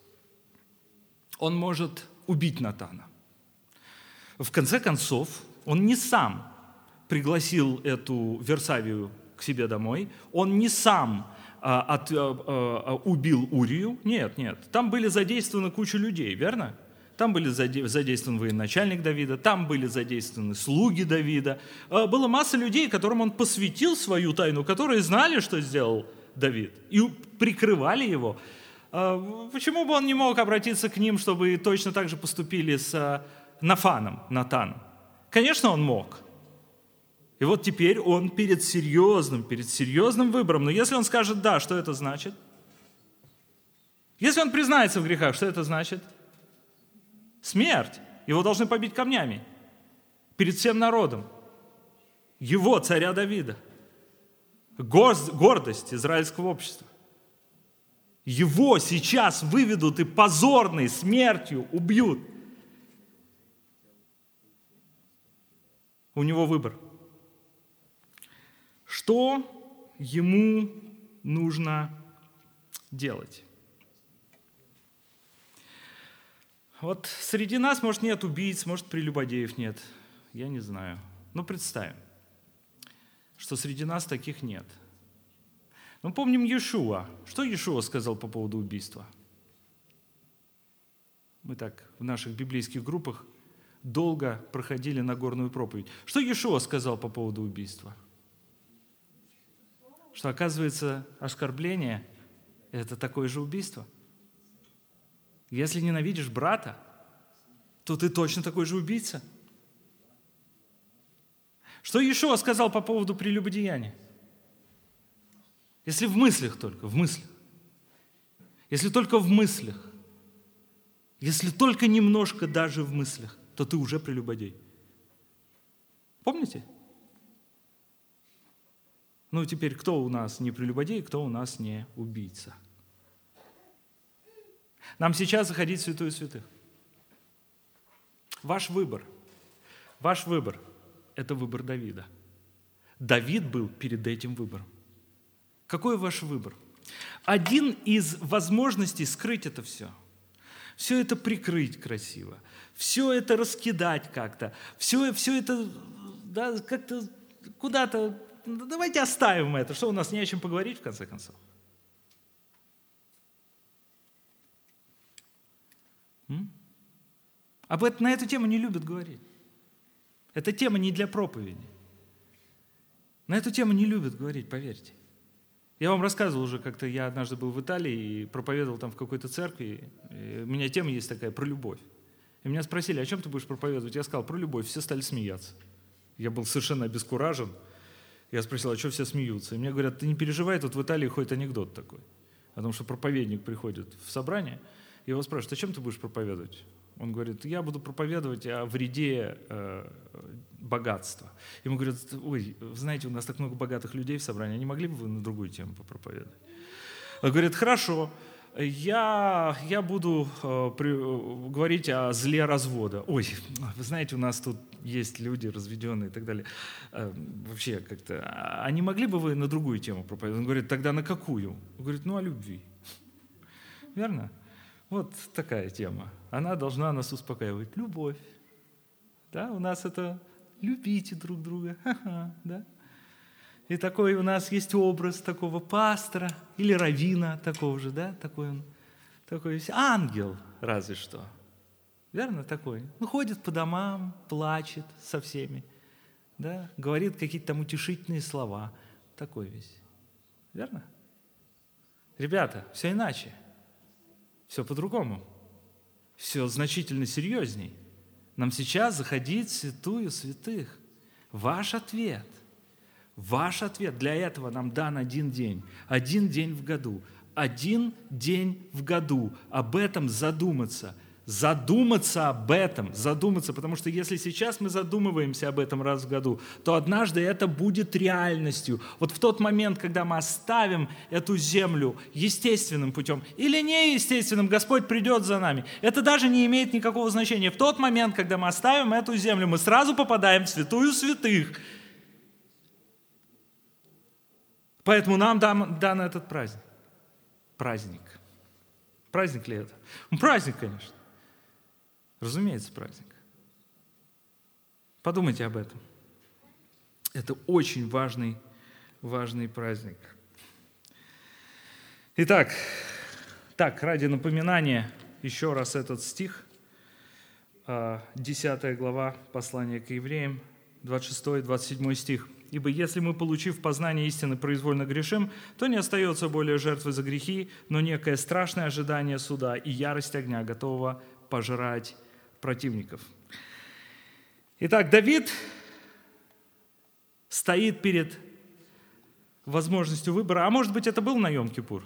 Он может убить Натана. В конце концов, он не сам пригласил эту Версавию к себе домой, он не сам а, от, а, а, убил Урию. Нет, нет. Там были задействованы куча людей, верно? Там были задействован военачальник Давида, там были задействованы слуги Давида. Была масса людей, которым он посвятил свою тайну, которые знали, что сделал Давид, и прикрывали его. Почему бы он не мог обратиться к ним, чтобы точно так же поступили с Нафаном, Натаном? Конечно, он мог. И вот теперь он перед серьезным, перед серьезным выбором. Но если он скажет «да», что это значит? Если он признается в грехах, что это значит? Смерть. Его должны побить камнями. Перед всем народом. Его, царя Давида. Гордость израильского общества. Его сейчас выведут и позорной смертью убьют. У него выбор. Что ему нужно делать? Вот среди нас, может, нет убийц, может, прелюбодеев нет. Я не знаю. Но представим, что среди нас таких нет. Мы помним Иешуа. Что Иешуа сказал по поводу убийства? Мы так в наших библейских группах долго проходили Нагорную проповедь. Что Иешуа сказал по поводу убийства? Что, оказывается, оскорбление – это такое же убийство. Если ненавидишь брата, то ты точно такой же убийца. Что Иешуа сказал по поводу прелюбодеяния? Если в мыслях только, в мыслях. Если только в мыслях. Если только немножко даже в мыслях, то ты уже прелюбодей. Помните? Ну, теперь, кто у нас не прелюбодей, кто у нас не убийца? Нам сейчас заходить в святую святых. Ваш выбор, ваш выбор – это выбор Давида. Давид был перед этим выбором. Какой ваш выбор? Один из возможностей скрыть это все. Все это прикрыть красиво. Все это раскидать как-то. Все, все это да, как-то куда-то... Давайте оставим это. Что, у нас не о чем поговорить, в конце концов? М? Об этом, на эту тему не любят говорить. Эта тема не для проповеди. На эту тему не любят говорить, поверьте. Я вам рассказывал уже, как-то я однажды был в Италии и проповедовал там в какой-то церкви. И у меня тема есть такая про любовь. И меня спросили, о чем ты будешь проповедовать? Я сказал, про любовь. Все стали смеяться. Я был совершенно обескуражен. Я спросил, а что все смеются? И мне говорят, ты не переживай, тут в Италии ходит анекдот такой. О том, что проповедник приходит в собрание, и его спрашивают, о чем ты будешь проповедовать? Он говорит, я буду проповедовать о вреде э, богатства. Ему говорят, ой, знаете, у нас так много богатых людей в собрании, не могли бы вы на другую тему попроповедовать? Он говорит, хорошо, я, я буду э, при, э, говорить о зле развода. Ой, вы знаете, у нас тут есть люди разведенные и так далее. Э, вообще как-то, а не могли бы вы на другую тему проповедовать? Он говорит, тогда на какую? Он говорит, ну о любви. Верно? Вот такая тема. Она должна нас успокаивать. Любовь. Да, у нас это любите друг друга. Ха-ха, да? И такой у нас есть образ такого пастора или раввина такого же, да? Такой он, такой есть ангел, разве что. Верно, такой? Ну, ходит по домам, плачет со всеми, да? Говорит какие-то там утешительные слова. Такой весь. Верно? Ребята, все иначе. Все по-другому. Все значительно серьезней. нам сейчас заходить в святую святых. Ваш ответ, ваш ответ. Для этого нам дан один день, один день в году, один день в году. Об этом задуматься. Задуматься об этом, задуматься, потому что если сейчас мы задумываемся об этом раз в году, то однажды это будет реальностью. Вот в тот момент, когда мы оставим эту землю естественным путем или неестественным, Господь придет за нами. Это даже не имеет никакого значения. В тот момент, когда мы оставим эту землю, мы сразу попадаем в святую святых. Поэтому нам дан, дан этот праздник. Праздник. Праздник ли это? Ну, праздник, конечно. Разумеется, праздник. Подумайте об этом. Это очень важный, важный праздник. Итак, так, ради напоминания, еще раз этот стих, десятая глава послания к евреям, двадцать шестой двадцать седьмой стих. «Ибо если мы, получив познание истины, произвольно грешим, то не остается более жертвы за грехи, но некое страшное ожидание суда и ярость огня, готового пожирать противников». Итак, Давид стоит перед возможностью выбора. А может быть, это был на Йом-Кипур?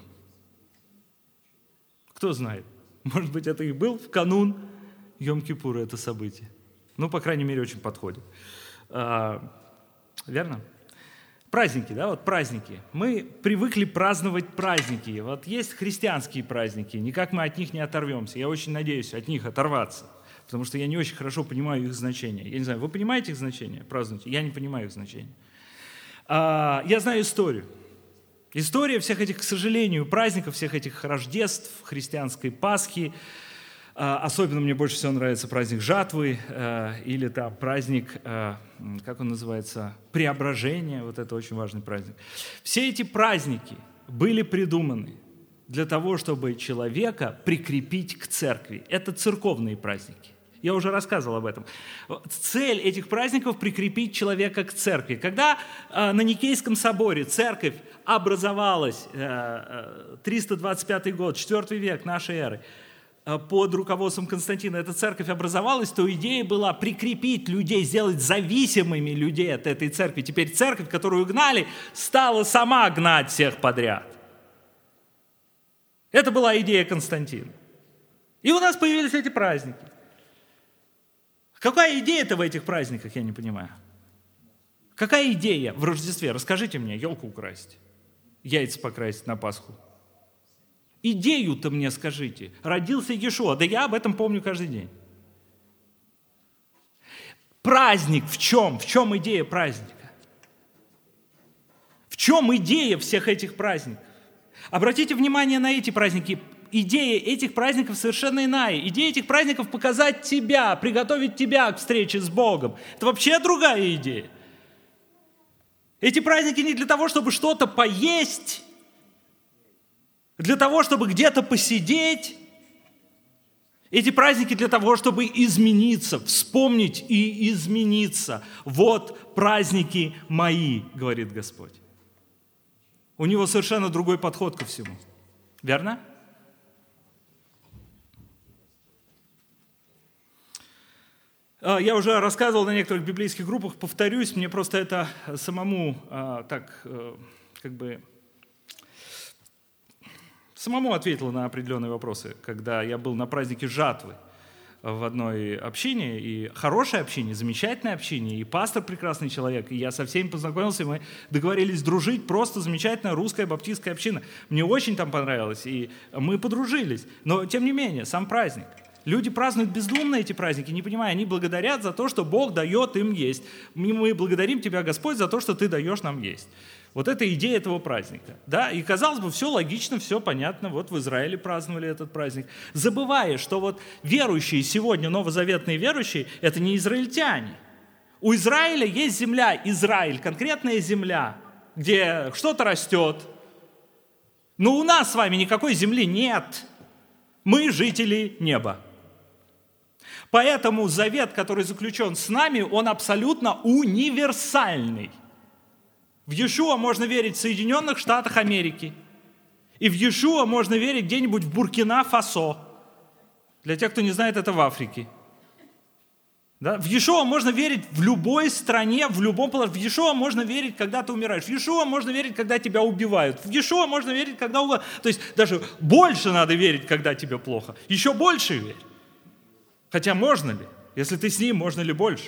Кто знает? Может быть, это и был в канун Йом-Кипура это событие. Ну, по крайней мере, очень подходит. А, верно? Праздники, да, вот праздники. Мы привыкли праздновать праздники. Вот есть христианские праздники, никак мы от них не оторвемся. Я очень надеюсь от них оторваться, потому что я не очень хорошо понимаю их значение. Я не знаю, вы понимаете их значение? Празднуйте. Я не понимаю их значение. А, я знаю историю. История всех этих, к сожалению, праздников, всех этих Рождеств, христианской Пасхи. Особенно мне больше всего нравится праздник жатвы или там праздник, как он называется, преображения. Вот это очень важный праздник. Все эти праздники были придуманы для того, чтобы человека прикрепить к церкви. Это церковные праздники. Я уже рассказывал об этом. Цель этих праздников – прикрепить человека к церкви. Когда на Никейском соборе церковь образовалась, триста двадцать пятый год, четвёртый век нашей эры, под руководством Константина эта церковь образовалась, то идея была прикрепить людей, сделать зависимыми людей от этой церкви. Теперь церковь, которую гнали, стала сама гнать всех подряд. Это была идея Константина. И у нас появились эти праздники. Какая идея-то в этих праздниках, я не понимаю. Какая идея в Рождестве? Расскажите мне, елку украсить, яйца покрасить на Пасху. Идею-то мне скажите. Родился Иешуа, да я об этом помню каждый день. Праздник в чем? В чем идея праздника? В чем идея всех этих праздников? Обратите внимание на эти праздники. Идея этих праздников совершенно иная. Идея этих праздников показать тебя, приготовить тебя к встрече с Богом. Это вообще другая идея. Эти праздники не для того, чтобы что-то поесть, для того, чтобы где-то посидеть. Эти праздники для того, чтобы измениться, вспомнить и измениться. Вот праздники мои, говорит Господь. У него совершенно другой подход ко всему. Верно? Я уже рассказывал на некоторых библейских группах, повторюсь, мне просто это самому так, как бы, самому ответило на определенные вопросы, когда я был на празднике жатвы в одной общине, и хорошее общение, замечательное общение, и пастор прекрасный человек, и я со всеми познакомился, и мы договорились дружить, просто замечательная русская баптистская община. Мне очень там понравилось, и мы подружились, но тем не менее, сам праздник. Люди празднуют бездумно эти праздники, не понимая, они благодарят за то, что Бог дает им есть. Мы благодарим Тебя, Господь, за то, что Ты даешь нам есть. Вот это идея этого праздника. Да? И казалось бы, все логично, все понятно. Вот в Израиле праздновали этот праздник. Забывая, что вот верующие сегодня, новозаветные верующие, это не израильтяне. У Израиля есть земля, Израиль, конкретная земля, где что-то растет. Но у нас с вами никакой земли нет. Мы жители неба. Поэтому завет, который заключен с нами, он абсолютно универсальный. В Иешуа можно верить в Соединенных Штатах Америки. И в Иешуа можно верить где-нибудь в Буркина-Фасо. Для тех, кто не знает, это в Африке. Да? В Иешуа можно верить в любой стране, в любом положении. В Иешуа можно верить, когда ты умираешь. В Иешуа можно верить, когда тебя убивают. В Иешуа можно верить, когда угодно. То есть даже больше надо верить, когда тебе плохо. Еще больше верь. Хотя можно ли? Если ты с ним, можно ли больше?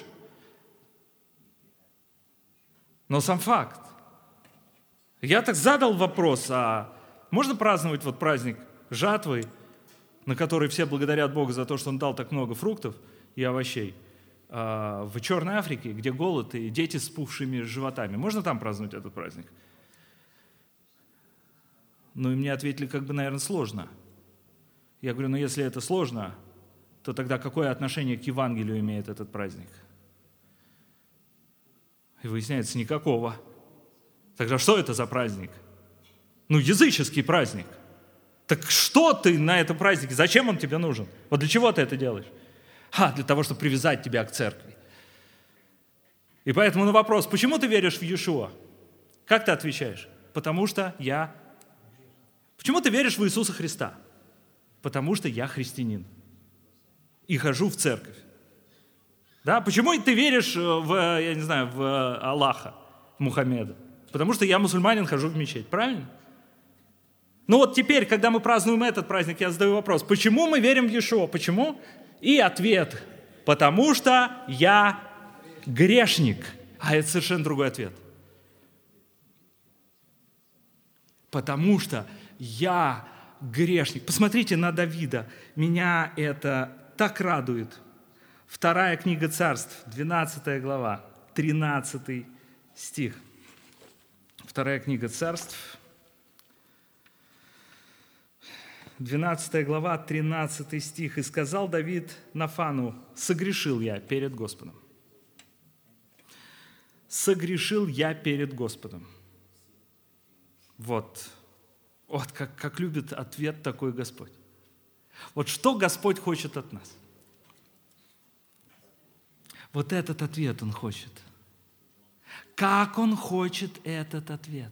Но сам факт. Я так задал вопрос, а можно праздновать вот праздник жатвы, на который все благодарят Бога за то, что Он дал так много фруктов и овощей, в Черной Африке, где голод и дети с пухшими животами? Можно там праздновать этот праздник? Ну и мне ответили, как бы, наверное, сложно. Я говорю, ну если это сложно, то тогда какое отношение к Евангелию имеет этот праздник? И выясняется, никакого. Тогда что это за праздник? Ну, языческий праздник. Так что ты на этом празднике? Зачем он тебе нужен? Вот для чего ты это делаешь? А, для того, чтобы привязать тебя к церкви. И поэтому на вопрос, почему ты веришь в Иешуа? Как ты отвечаешь? Потому что я... Почему ты веришь в Иисуса Христа? Потому что я христианин. И хожу в церковь. Да? Почему ты веришь в, я не знаю, в Аллаха, в Мухаммеда? Потому что я мусульманин, хожу в мечеть. Правильно? Ну вот теперь, когда мы празднуем этот праздник, я задаю вопрос, почему мы верим в Иешуа? Почему? И ответ, потому что я грешник. А это совершенно другой ответ. Потому что я грешник. Посмотрите на Давида. Меня это так радует. Вторая книга Царств, двенадцатая глава, тринадцатый стих. Вторая книга Царств, двенадцатая глава, тринадцатый стих. «И сказал Давид Нафану, согрешил я перед Господом». Согрешил я перед Господом. Вот, вот как, как любит ответ такой Господь. Вот что Господь хочет от нас? Вот этот ответ Он хочет. Как Он хочет этот ответ?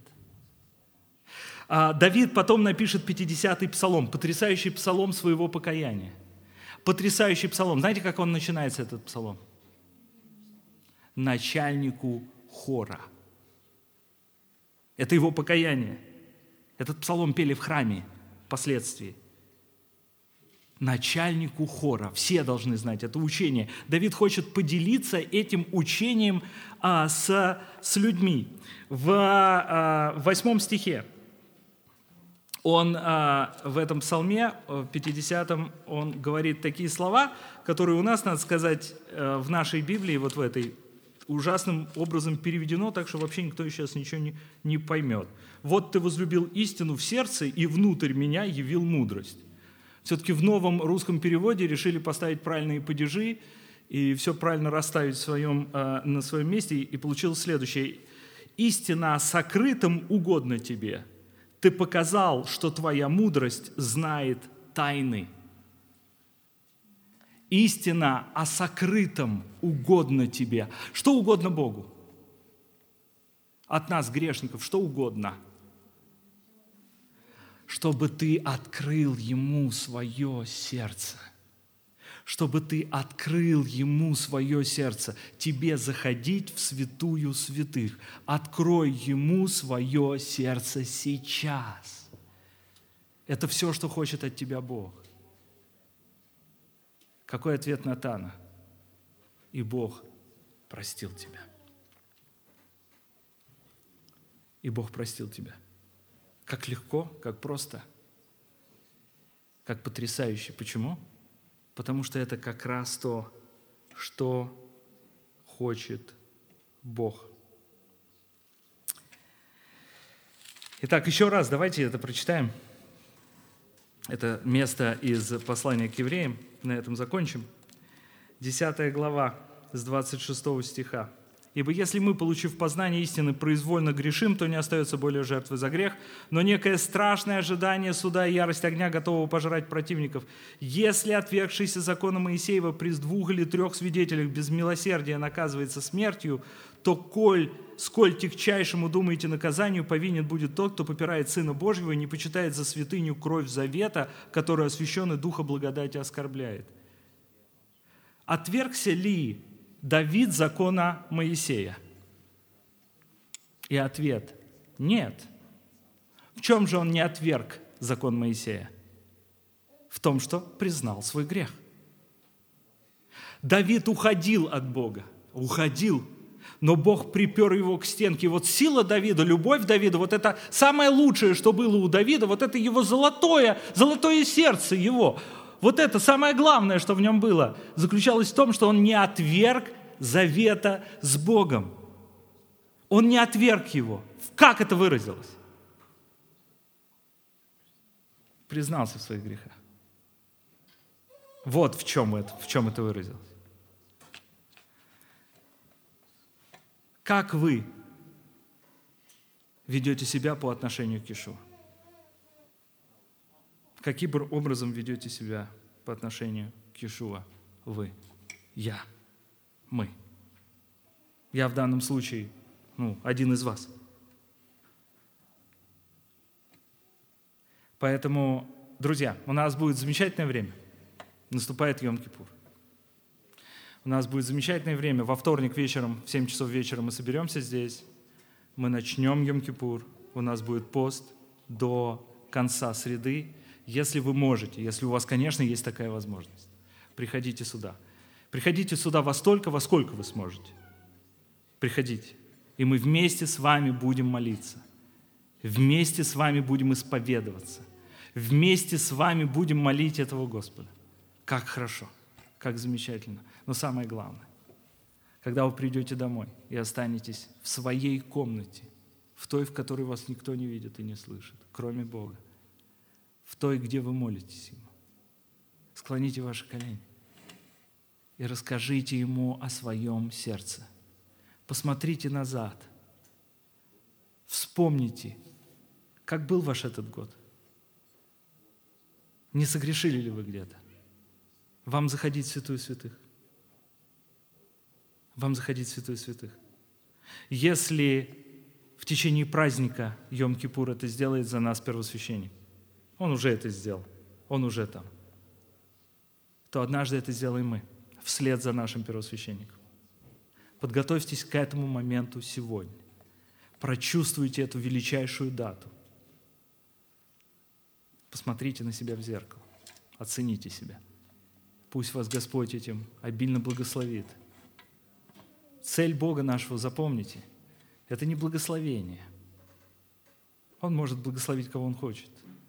Давид потом напишет пятидесятый псалом, потрясающий псалом своего покаяния. Потрясающий псалом. Знаете, как он начинается, этот псалом? Начальнику хора. Это его покаяние. Этот псалом пели в храме впоследствии. Начальнику хора. Все должны знать это учение. Давид хочет поделиться этим учением а, с, с людьми. В а, восьмом стихе он а, в этом псалме, в пятидесятом, он говорит такие слова, которые у нас, надо сказать, в нашей Библии, вот в этой, ужасным образом переведено, так что вообще никто сейчас ничего не, не поймет. «Вот ты возлюбил истину в сердце, и внутрь меня явил мудрость». Все-таки в новом русском переводе решили поставить правильные падежи и все правильно расставить в своем, э, на своем месте, и получилось следующее. «Истина о сокрытом угодно тебе. Ты показал, что твоя мудрость знает тайны». Истина о сокрытом угодно тебе. Что угодно Богу? От нас, грешников, что угодно? Чтобы ты открыл Ему свое сердце. Чтобы ты открыл Ему свое сердце. Тебе заходить в святую святых. Открой Ему свое сердце сейчас. Это все, что хочет от тебя Бог. Какой ответ Натана? И Бог простил тебя. И Бог простил тебя. Как легко, как просто, как потрясающе. Почему? Потому что это как раз то, что хочет Бог. Итак, еще раз давайте это прочитаем. Это место из послания к евреям. На этом закончим. Десятая глава с двадцать шестого стиха. «Ибо если мы, получив познание истины, произвольно грешим, то не остается более жертвы за грех, но некое страшное ожидание суда и ярость огня, готового пожрать противников. Если отвергшийся закона Моисеева при двух или трех свидетелях без милосердия наказывается смертью, то коль, сколь тягчайшему думаете наказанию, повинен будет тот, кто попирает Сына Божьего и не почитает за святыню кровь завета, которую освященный Духа благодати оскорбляет. Отвергся ли Давид закона Моисея? И ответ – нет. В чем же он не отверг закон Моисея? В том, что признал свой грех. Давид уходил от Бога, уходил, но Бог припер его к стенке. И вот сила Давида, любовь Давида, вот это самое лучшее, что было у Давида, вот это его золотое, золотое сердце его. Вот это самое главное, что в нем было, заключалось в том, что он не отверг завета с Богом. Он не отверг его. Как это выразилось? Признался в своих грехах. Вот в чем это, в чем это выразилось. Как вы ведете себя по отношению к Иешуа? Каким образом ведете себя по отношению к Иешуа? Вы, я, мы. Я в данном случае, ну, один из вас. Поэтому, друзья, у нас будет замечательное время. Наступает Йом-Кипур. У нас будет замечательное время. Во вторник вечером, в семь часов вечера мы соберемся здесь. Мы начнем Йом-Кипур. У нас будет пост до конца среды. Если вы можете, если у вас, конечно, есть такая возможность, приходите сюда. Приходите сюда во столько, во сколько вы сможете. Приходите. И мы вместе с вами будем молиться. Вместе с вами будем исповедоваться. Вместе с вами будем молить этого Господа. Как хорошо, как замечательно. Но самое главное, когда вы придете домой и останетесь в своей комнате, в той, в которой вас никто не видит и не слышит, кроме Бога, в той, где вы молитесь Ему, склоните ваши колени и расскажите Ему о своем сердце. Посмотрите назад, вспомните, как был ваш этот год. Не согрешили ли вы где-то? Вам заходить в святую святых? Вам заходить в святую святых? Если в течение праздника Йом-Кипур это сделает за нас первосвященник, он уже это сделал, он уже там, то однажды это сделаем мы, вслед за нашим первосвященником. Подготовьтесь к этому моменту сегодня. Прочувствуйте эту величайшую дату. Посмотрите на себя в зеркало, оцените себя. Пусть вас Господь этим обильно благословит. Цель Бога нашего, запомните, это не благословение. Он может благословить, кого Он хочет.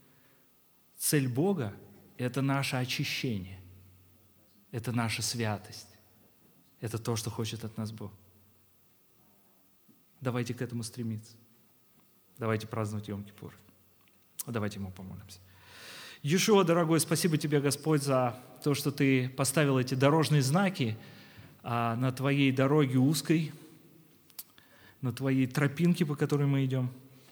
Цель Бога – это наше очищение, это наша святость, это то, что хочет от нас Бог. Давайте к этому стремиться. Давайте праздновать Йом-Кипур. Давайте Ему помолимся. Иешуа, дорогой, спасибо Тебе, Господь, за то, что Ты поставил эти дорожные знаки а, на Твоей дороге узкой, на Твоей тропинке, по которой мы идем.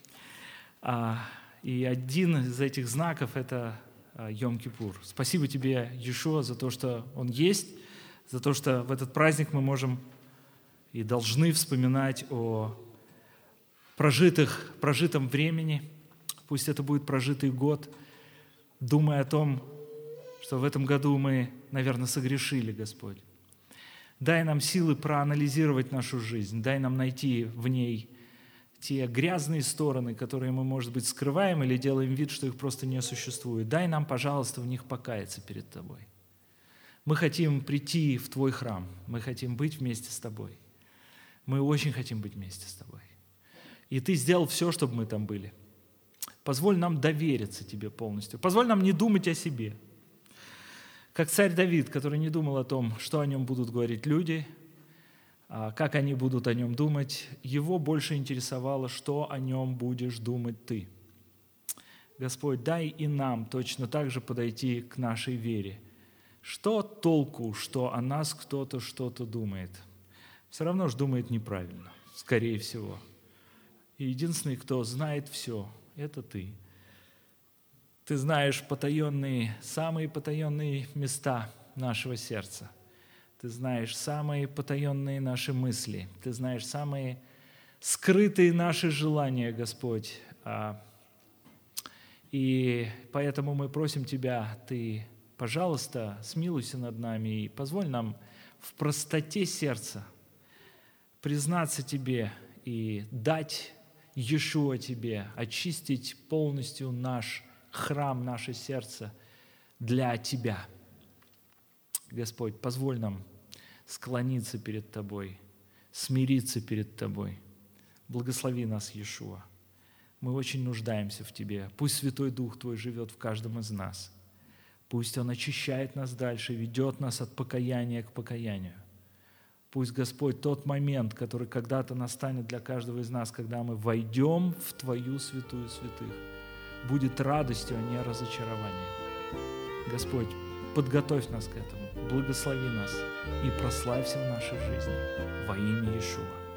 А, и один из этих знаков – это а, Йом-Кипур. Спасибо Тебе, Иешуа, за то, что Он есть, за то, что в этот праздник мы можем и должны вспоминать о прожитых, прожитом времени. Пусть это будет прожитый год, думая о том, что в этом году мы, наверное, согрешили, Господь. Дай нам силы проанализировать нашу жизнь, дай нам найти в ней те грязные стороны, которые мы, может быть, скрываем или делаем вид, что их просто не существует. Дай нам, пожалуйста, в них покаяться перед Тобой. Мы хотим прийти в Твой храм, мы хотим быть вместе с Тобой. Мы очень хотим быть вместе с Тобой. И Ты сделал все, чтобы мы там были. Позволь нам довериться Тебе полностью. Позволь нам не думать о себе. Как царь Давид, который не думал о том, что о нем будут говорить люди, как они будут о нем думать, его больше интересовало, что о нем будешь думать ты. Господь, дай и нам точно так же подойти к нашей вере. Что толку, что о нас кто-то что-то думает? Все равно же думает неправильно, скорее всего. И единственный, кто знает все, это Ты. Ты знаешь потаенные, самые потаенные места нашего сердца. Ты знаешь самые потаенные наши мысли. Ты знаешь самые скрытые наши желания, Господь. И поэтому мы просим Тебя, Ты, пожалуйста, смилуйся над нами и позволь нам в простоте сердца признаться Тебе и дать Иешуа Тебе, очистить полностью наш храм, наше сердце для Тебя. Господь, позволь нам склониться перед Тобой, смириться перед Тобой. Благослови нас, Иешуа. Мы очень нуждаемся в Тебе. Пусть Святой Дух Твой живет в каждом из нас. Пусть Он очищает нас дальше, ведет нас от покаяния к покаянию. Пусть, Господь, тот момент, который когда-то настанет для каждого из нас, когда мы войдем в Твою святую святых, будет радостью, а не разочарованием. Господь, подготовь нас к этому, благослови нас и прославься в нашей жизни во имя Иешуа.